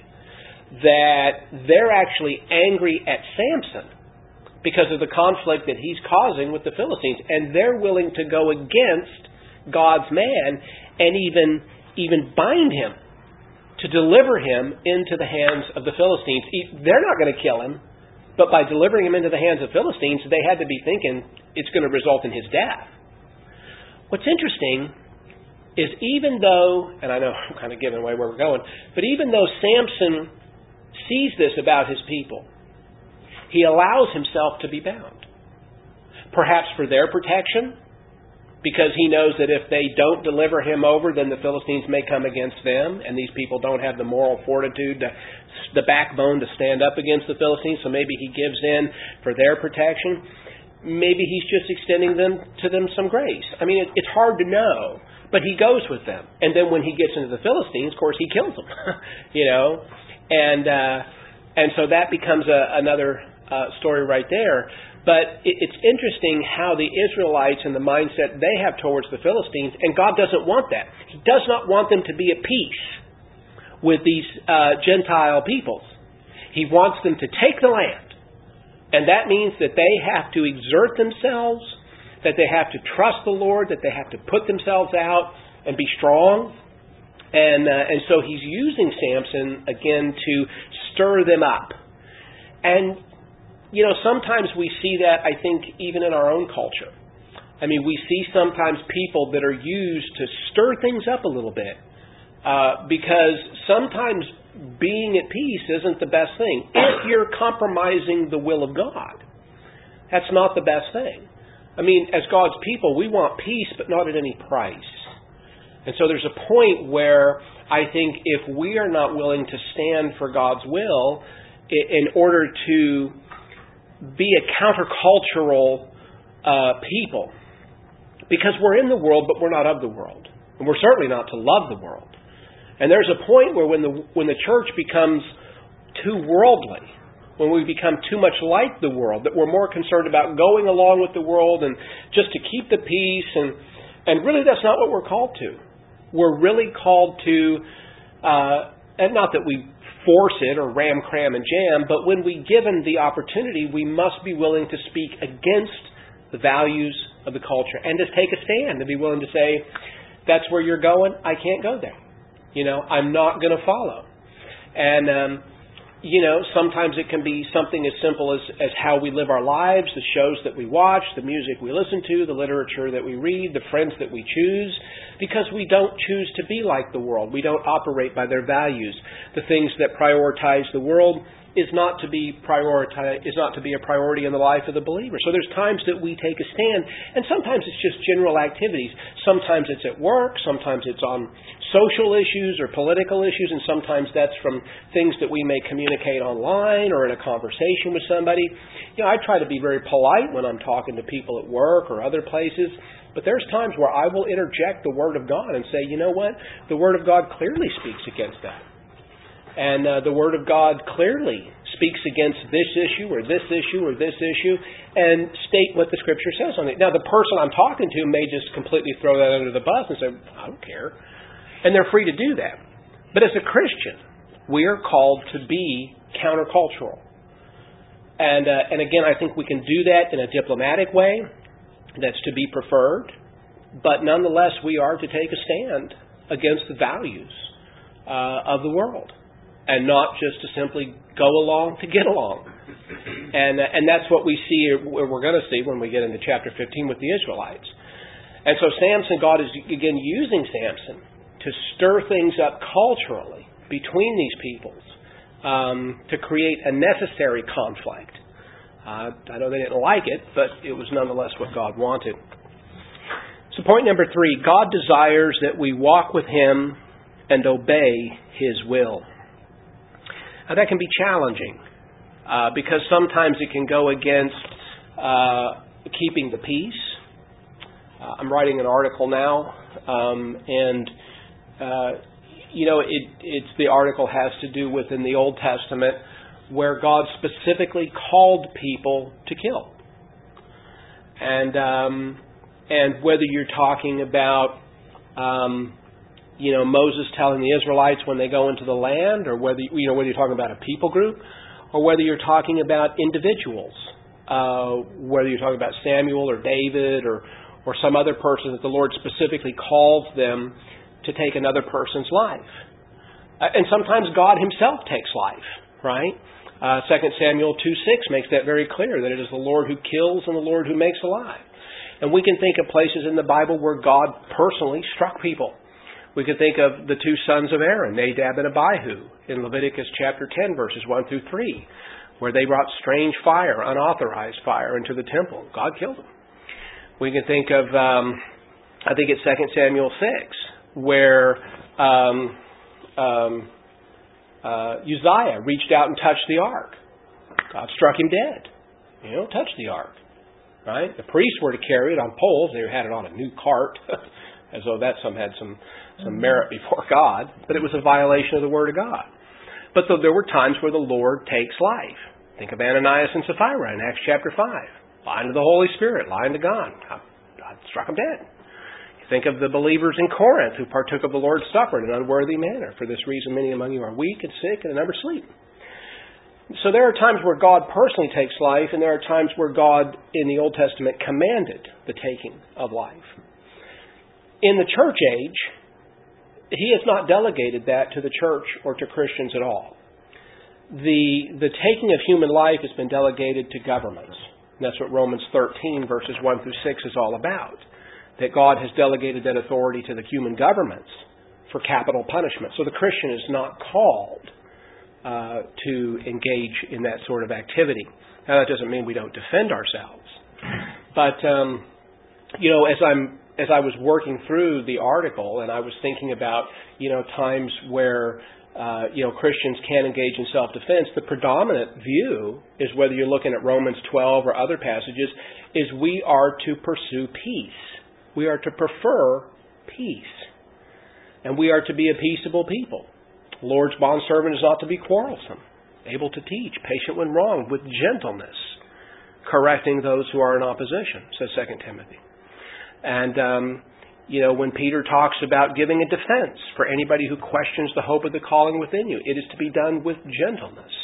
that they're actually angry at Samson because of the conflict that he's causing with the Philistines. And they're willing to go against God's man and even, even bind him to deliver him into the hands of the Philistines. They're not going to kill him, but by delivering him into the hands of Philistines, they had to be thinking it's going to result in his death. What's interesting is even though, and I know I'm kind of giving away where we're going, but even though Samson sees this about his people, He allows himself to be bound. Perhaps for their protection, because he knows that if they don't deliver him over, then the Philistines may come against them, and these people don't have the moral fortitude, to, the backbone to stand up against the Philistines, so maybe he gives in for their protection. Maybe he's just extending them to them some grace. I mean, it, it's hard to know, but he goes with them. And then when he gets into the Philistines, of course, he kills them, you know, and uh, and so that becomes a, another uh, story right there. But it's interesting how the Israelites and the mindset they have towards the Philistines, and God doesn't want that. He does not want them to be at peace with these uh, Gentile peoples. He wants them to take the land. And that means that they have to exert themselves, that they have to trust the Lord, that they have to put themselves out and be strong. And, uh, and so he's using Samson, again, to stir them up. And you know, sometimes we see that, I think, even in our own culture. I mean, we see sometimes people that are used to stir things up a little bit. Uh, because sometimes being at peace isn't the best thing. If you're compromising the will of God, that's not the best thing. I mean, as God's people, we want peace, but not at any price. And so there's a point where I think if we are not willing to stand for God's will in order to be a countercultural uh, people, because we're in the world, but we're not of the world, and we're certainly not to love the world. And there's a point where when the when the church becomes too worldly, when we become too much like the world, that we're more concerned about going along with the world and just to keep the peace, and and really that's not what we're called to. We're really called to, uh, and not that we force it or ram, cram, and jam, but when we given the opportunity, we must be willing to speak against the values of the culture and to take a stand and be willing to say, that's where you're going, I can't go there. You know, I'm not going to follow. And, um, you know, sometimes it can be something as simple as, as how we live our lives, the shows that we watch, the music we listen to, the literature that we read, the friends that we choose, because we don't choose to be like the world. We don't operate by their values. The things that prioritize the world is not to be prioritize is not to be a priority in the life of the believer. So there's times that we take a stand, and sometimes it's just general activities. Sometimes it's at work, sometimes it's on social issues or political issues, and sometimes that's from things that we may communicate online or in a conversation with somebody. You know, I try to be very polite when I'm talking to people at work or other places, but there's times where I will interject the Word of God and say, you know what? The Word of God clearly speaks against that. And uh, the Word of God clearly speaks against this issue or this issue or this issue and state what the Scripture says on it. Now, the person I'm talking to may just completely throw that under the bus and say, I don't care. And they're free to do that. But as a Christian, we are called to be countercultural. And, uh, and again, I think we can do that in a diplomatic way. That's to be preferred. But nonetheless, we are to take a stand against the values uh, of the world. And not just to simply go along to get along. And uh, and that's what we see, or we're going to see when we get into chapter fifteen with the Israelites. And so Samson, God is again using Samson to stir things up culturally between these peoples um, to create a necessary conflict. Uh, I know they didn't like it, but it was nonetheless what God wanted. So point number three, God desires that we walk with Him and obey His will. Now, that can be challenging uh, because sometimes it can go against uh, keeping the peace. Uh, I'm writing an article now, um, and uh, you know, it, it's the article has to do with in the Old Testament where God specifically called people to kill, and um, and whether you're talking about um, you know, Moses telling the Israelites when they go into the land, or whether you know whether you're talking about a people group, or whether you're talking about individuals, uh, whether you're talking about Samuel or David or or some other person that the Lord specifically calls them to take another person's life. Uh, and sometimes God Himself takes life, right? Uh, Second Samuel two six makes that very clear, that it is the Lord who kills and the Lord who makes alive. And we can think of places in the Bible where God personally struck people. We can think of the two sons of Aaron, Nadab and Abihu, in Leviticus chapter ten, verses one through three, where they brought strange fire, unauthorized fire, into the temple. God killed them. We can think of, um, I think it's Second Samuel six, where um, um, uh, Uzziah reached out and touched the ark. God struck him dead. You don't touch the ark. Right? The priests were to carry it on poles. They had it on a new cart, as though that some had some, some merit before God. But it was a violation of the Word of God. But so there were times where the Lord takes life. Think of Ananias and Sapphira in Acts chapter five. Lying to the Holy Spirit, lying to God. God struck them dead. You think of the believers in Corinth who partook of the Lord's Supper in an unworthy manner. For this reason, many among you are weak and sick and a number sleep. So there are times where God personally takes life, and there are times where God, in the Old Testament, commanded the taking of life. In the church age, He has not delegated that to the church or to Christians at all. The, the taking of human life has been delegated to governments. And that's what Romans thirteen, verses one through six is all about. That God has delegated that authority to the human governments for capital punishment. So the Christian is not called uh, to engage in that sort of activity. Now that doesn't mean we don't defend ourselves. But, um, you know, as I'm as I was working through the article and I was thinking about, you know, times where Uh, you know, Christians can engage in self-defense, the predominant view is, whether you're looking at Romans twelve or other passages, is we are to pursue peace. We are to prefer peace. And we are to be a peaceable people. The Lord's bondservant is not to be quarrelsome, able to teach, patient when wronged, with gentleness, correcting those who are in opposition, says Second Timothy. And, um, You know, when Peter talks about giving a defense for anybody who questions the hope of the calling within you, it is to be done with gentleness.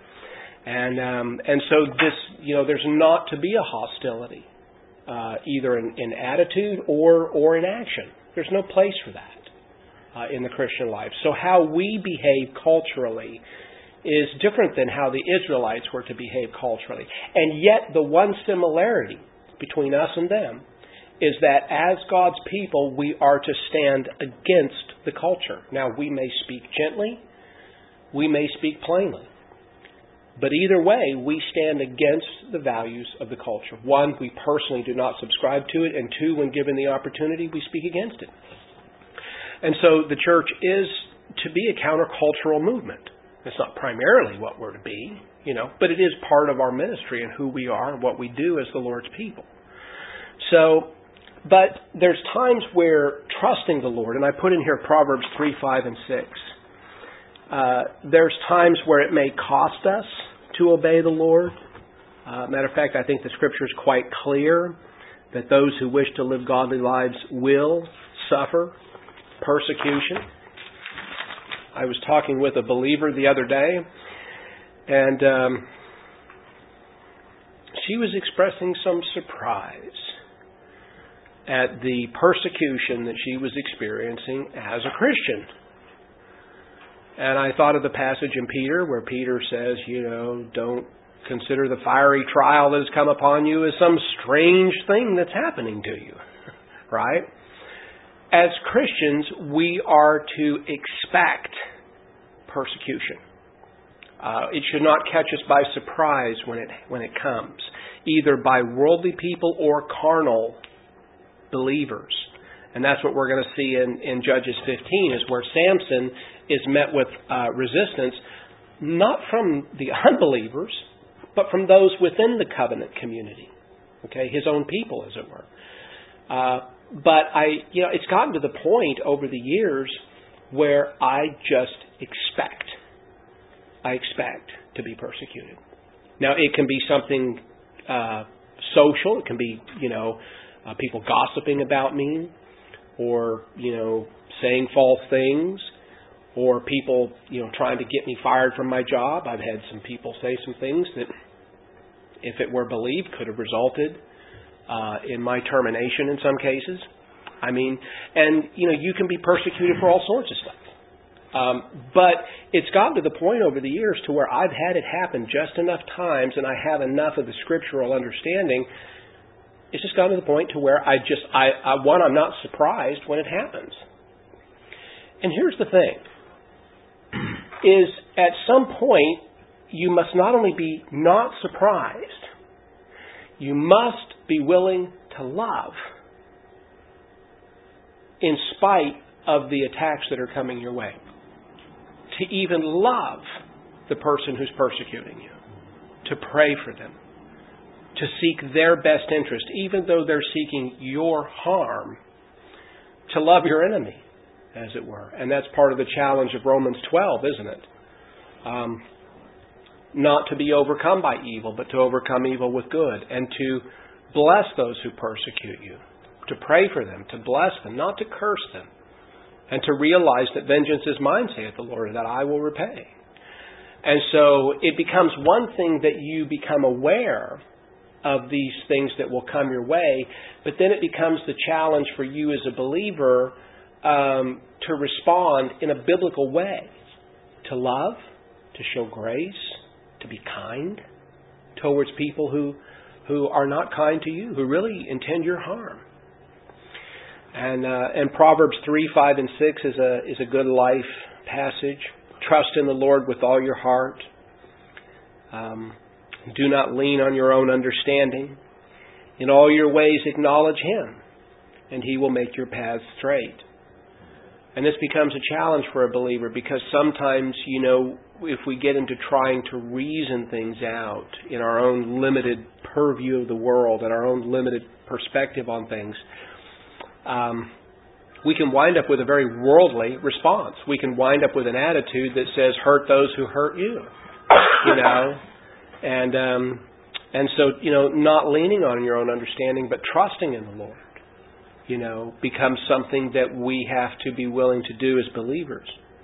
And um, and so this, you know, there's not to be a hostility, uh, either in, in attitude or or in action. There's no place for that uh, in the Christian life. So how we behave culturally is different than how the Israelites were to behave culturally. And yet the one similarity between us and them is that as God's people, we are to stand against the culture. Now, we may speak gently, we may speak plainly. But either way, we stand against the values of the culture. One, we personally do not subscribe to it, and two, when given the opportunity, we speak against it. And so the church is to be a countercultural movement. It's not primarily what we're to be, you know, but it is part of our ministry and who we are and what we do as the Lord's people. So, But there's times where trusting the Lord, and I put in here Proverbs three, five, and six. Uh, there's times where it may cost us to obey the Lord. Uh, matter of fact, I think the Scripture is quite clear that those who wish to live godly lives will suffer persecution. I was talking with a believer the other day, and um, she was expressing some surprise at the persecution that she was experiencing as a Christian. And I thought of the passage in Peter where Peter says, you know, don't consider the fiery trial that has come upon you as some strange thing that's happening to you. Right? As Christians, we are to expect persecution. Uh, it should not catch us by surprise when it when it comes, either by worldly people or carnal believers. And that's what we're going to see in, in Judges fifteen, is where Samson is met with uh, resistance, not from the unbelievers, but from those within the covenant community. Okay, his own people, as it were. Uh, but I, you know, it's gotten to the point over the years where I just expect, I expect to be persecuted. Now, it can be something uh, social. It can be, you know, Uh, people gossiping about me, or, you know, saying false things, or people, you know, trying to get me fired from my job. I've had some people say some things that, if it were believed, could have resulted uh, in my termination in some cases. I mean, and, you know, you can be persecuted for all sorts of stuff. Um, but it's gotten to the point over the years to where I've had it happen just enough times, and I have enough of the scriptural understanding. It's just gotten to the point to where I just, I, I one, I'm not surprised when it happens. And here's the thing, is at some point, you must not only be not surprised, you must be willing to love in spite of the attacks that are coming your way. To even love the person who's persecuting you. To pray for them. To seek their best interest, even though they're seeking your harm. To love your enemy, as it were. And that's part of the challenge of Romans twelve, isn't it? Um, not to be overcome by evil, but to overcome evil with good. And to bless those who persecute you. To pray for them, to bless them, not to curse them. And to realize that vengeance is mine, saith the Lord, that I will repay. And so it becomes one thing that you become aware of these things that will come your way, but then it becomes the challenge for you as a believer um, to respond in a biblical way. To love, to show grace, to be kind towards people who, who are not kind to you, who really intend your harm. And uh, and Proverbs three, five, and six is a is a good life passage. Trust in the Lord with all your heart. Um, do not lean on your own understanding. In all your ways acknowledge Him, and He will make your paths straight. And this becomes a challenge for a believer because sometimes, you know, if we get into trying to reason things out in our own limited purview of the world and our own limited perspective on things, Um, we can wind up with a very worldly response. We can wind up with an attitude that says, hurt those who hurt you. You know? And um, and so, you know, not leaning on your own understanding, but trusting in the Lord, you know, becomes something that we have to be willing to do as believers.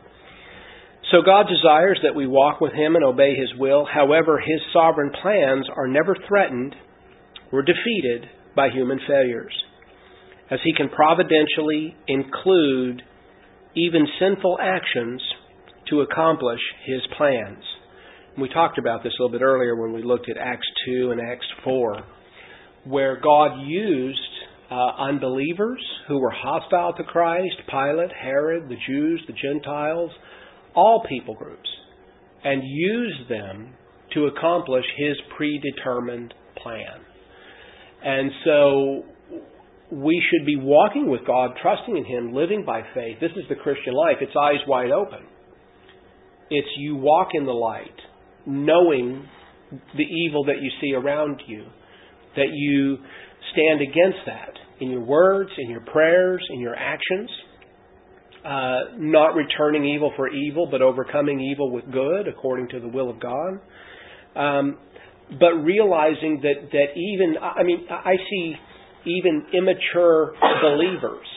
So God desires that we walk with Him and obey His will. However, His sovereign plans are never threatened or defeated by human failures, as He can providentially include even sinful actions to accomplish His plans. And we talked about this a little bit earlier when we looked at Acts two and Acts four, where God used uh, unbelievers who were hostile to Christ, Pilate, Herod, the Jews, the Gentiles, all people groups, and used them to accomplish His predetermined plan. And so we should be walking with God, trusting in Him, living by faith. This is the Christian life. It's eyes wide open. It's you walk in the light, knowing the evil that you see around you, that you stand against that in your words, in your prayers, in your actions, uh, not returning evil for evil, but overcoming evil with good according to the will of God. Um, but realizing that, that even, I mean, I see even immature believers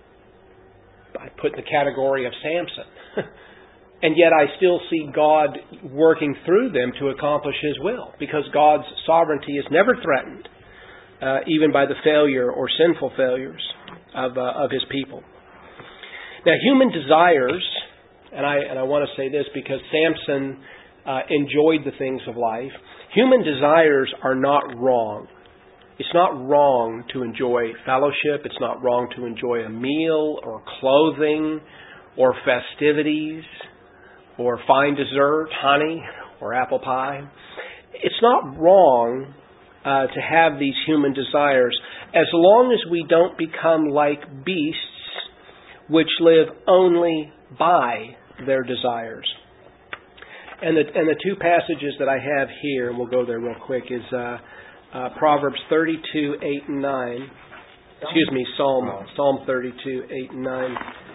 I put in the category of Samson. And yet I still see God working through them to accomplish His will, because God's sovereignty is never threatened, uh, even by the failure or sinful failures of uh, of His people. Now, human desires, and I and I want to say this because Samson uh, enjoyed the things of life. Human desires are not wrong. It's not wrong to enjoy fellowship. It's not wrong to enjoy a meal or clothing or festivities or fine dessert, honey or apple pie. It's not wrong uh, to have these human desires as long as we don't become like beasts which live only by their desires. And the, and the two passages that I have here, and we'll go there real quick, is uh, uh, Proverbs thirty-two, eight and nine. Excuse me, Psalm Psalm thirty-two, eight and nine.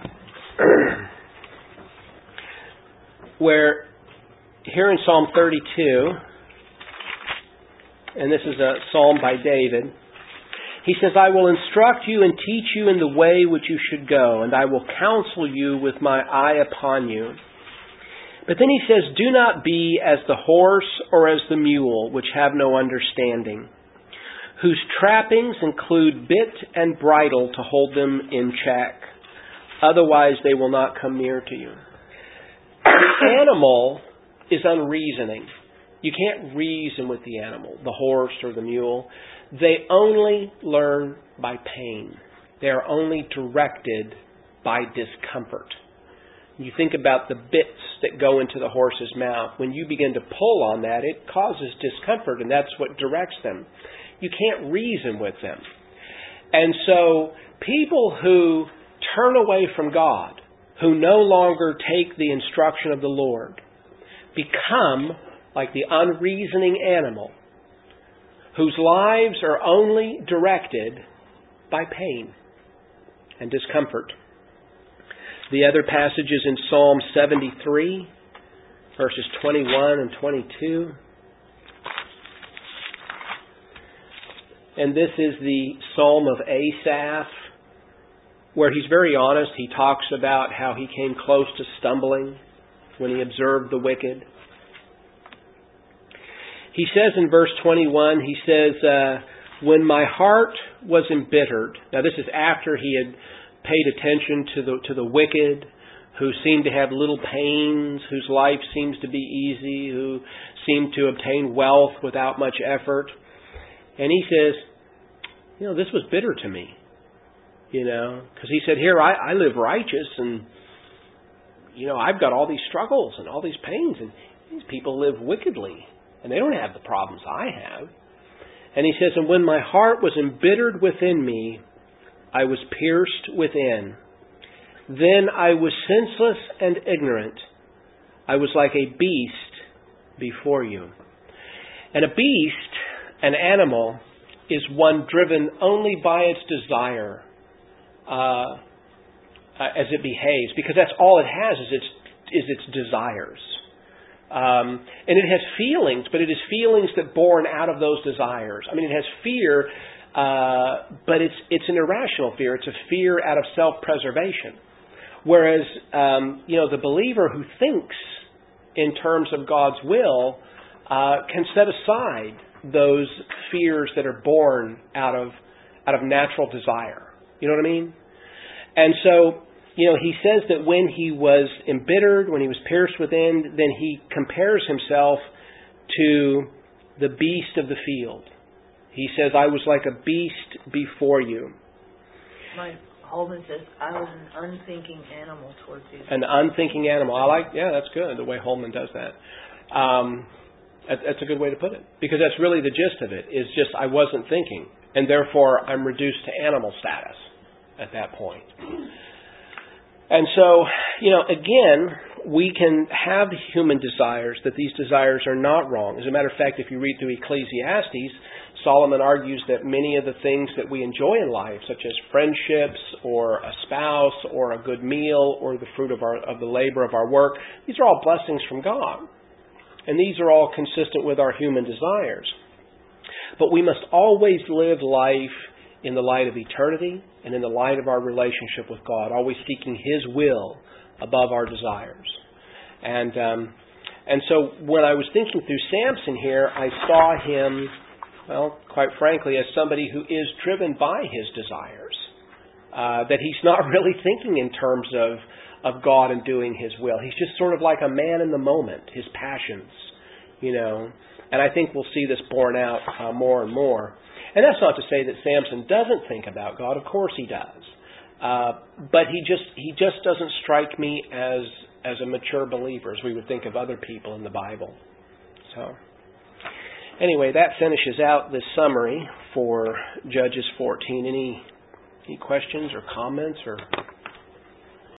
Where here in Psalm thirty-two, and this is a psalm by David, he says, I will instruct you and teach you in the way which you should go, and I will counsel you with my eye upon you. But then he says, do not be as the horse or as the mule, which have no understanding, whose trappings include bit and bridle to hold them in check. Otherwise they will not come near to you. The animal is unreasoning. You can't reason with the animal, the horse or the mule. They only learn by pain. They are only directed by discomfort. You think about the bits that go into the horse's mouth. When you begin to pull on that, it causes discomfort, and that's what directs them. You can't reason with them. And so people who turn away from God, who no longer take the instruction of the Lord, become like the unreasoning animal whose lives are only directed by pain and discomfort. The other passages in Psalm seventy-three, verses twenty-one and twenty-two. And this is the Psalm of Asaph, where he's very honest. He talks about how he came close to stumbling when he observed the wicked. He says in verse twenty-one, he says, uh, when my heart was embittered. Now this is after he had paid attention to the to the wicked, who seem to have little pains, whose life seems to be easy, who seem to obtain wealth without much effort. And he says, you know, this was bitter to me. You know, because he said, here, I, I live righteous, and, you know, I've got all these struggles and all these pains, and these people live wickedly, and they don't have the problems I have. And he says, and when my heart was embittered within me, I was pierced within. Then I was senseless and ignorant. I was like a beast before you. And a beast, an animal, is one driven only by its desire uh, as it behaves, because that's all it has is its is its desires. Um, and it has feelings, but it is feelings that born out of those desires. I mean, it has fear, uh, but it's it's an irrational fear. It's a fear out of self-preservation. Whereas, um, you know, the believer who thinks in terms of God's will uh, can set aside those fears that are born out of out of natural desire. You know what I mean? And so, you know, he says that when he was embittered, when he was pierced within, then he compares himself to the beast of the field. He says, I was like a beast before you. My Holman says, I was an unthinking animal towards you. An unthinking animal. I like, yeah, that's good, the way Holman does that. Um, that. That's a good way to put it. Because that's really the gist of it, is just I wasn't thinking. And therefore, I'm reduced to animal status at that point. And so, you know, again, we can have human desires, that these desires are not wrong. As a matter of fact, if you read through Ecclesiastes, Solomon argues that many of the things that we enjoy in life, such as friendships or a spouse or a good meal or the fruit of our of the labor of our work, these are all blessings from God. And these are all consistent with our human desires. But we must always live life in the light of eternity and in the light of our relationship with God, always seeking His will above our desires. And um, and so when I was thinking through Samson here, I saw him, well, quite frankly, as somebody who is driven by his desires. Uh, that he's not really thinking in terms of, of God and doing His will. He's just sort of like a man in the moment, his passions, you know. And I think we'll see this borne out uh, more and more. And that's not to say that Samson doesn't think about God. Of course he does. Uh, but he just he just doesn't strike me as as a mature believer, as we would think of other people in the Bible. So, anyway, that finishes out this summary for Judges fourteen. Any any questions or comments or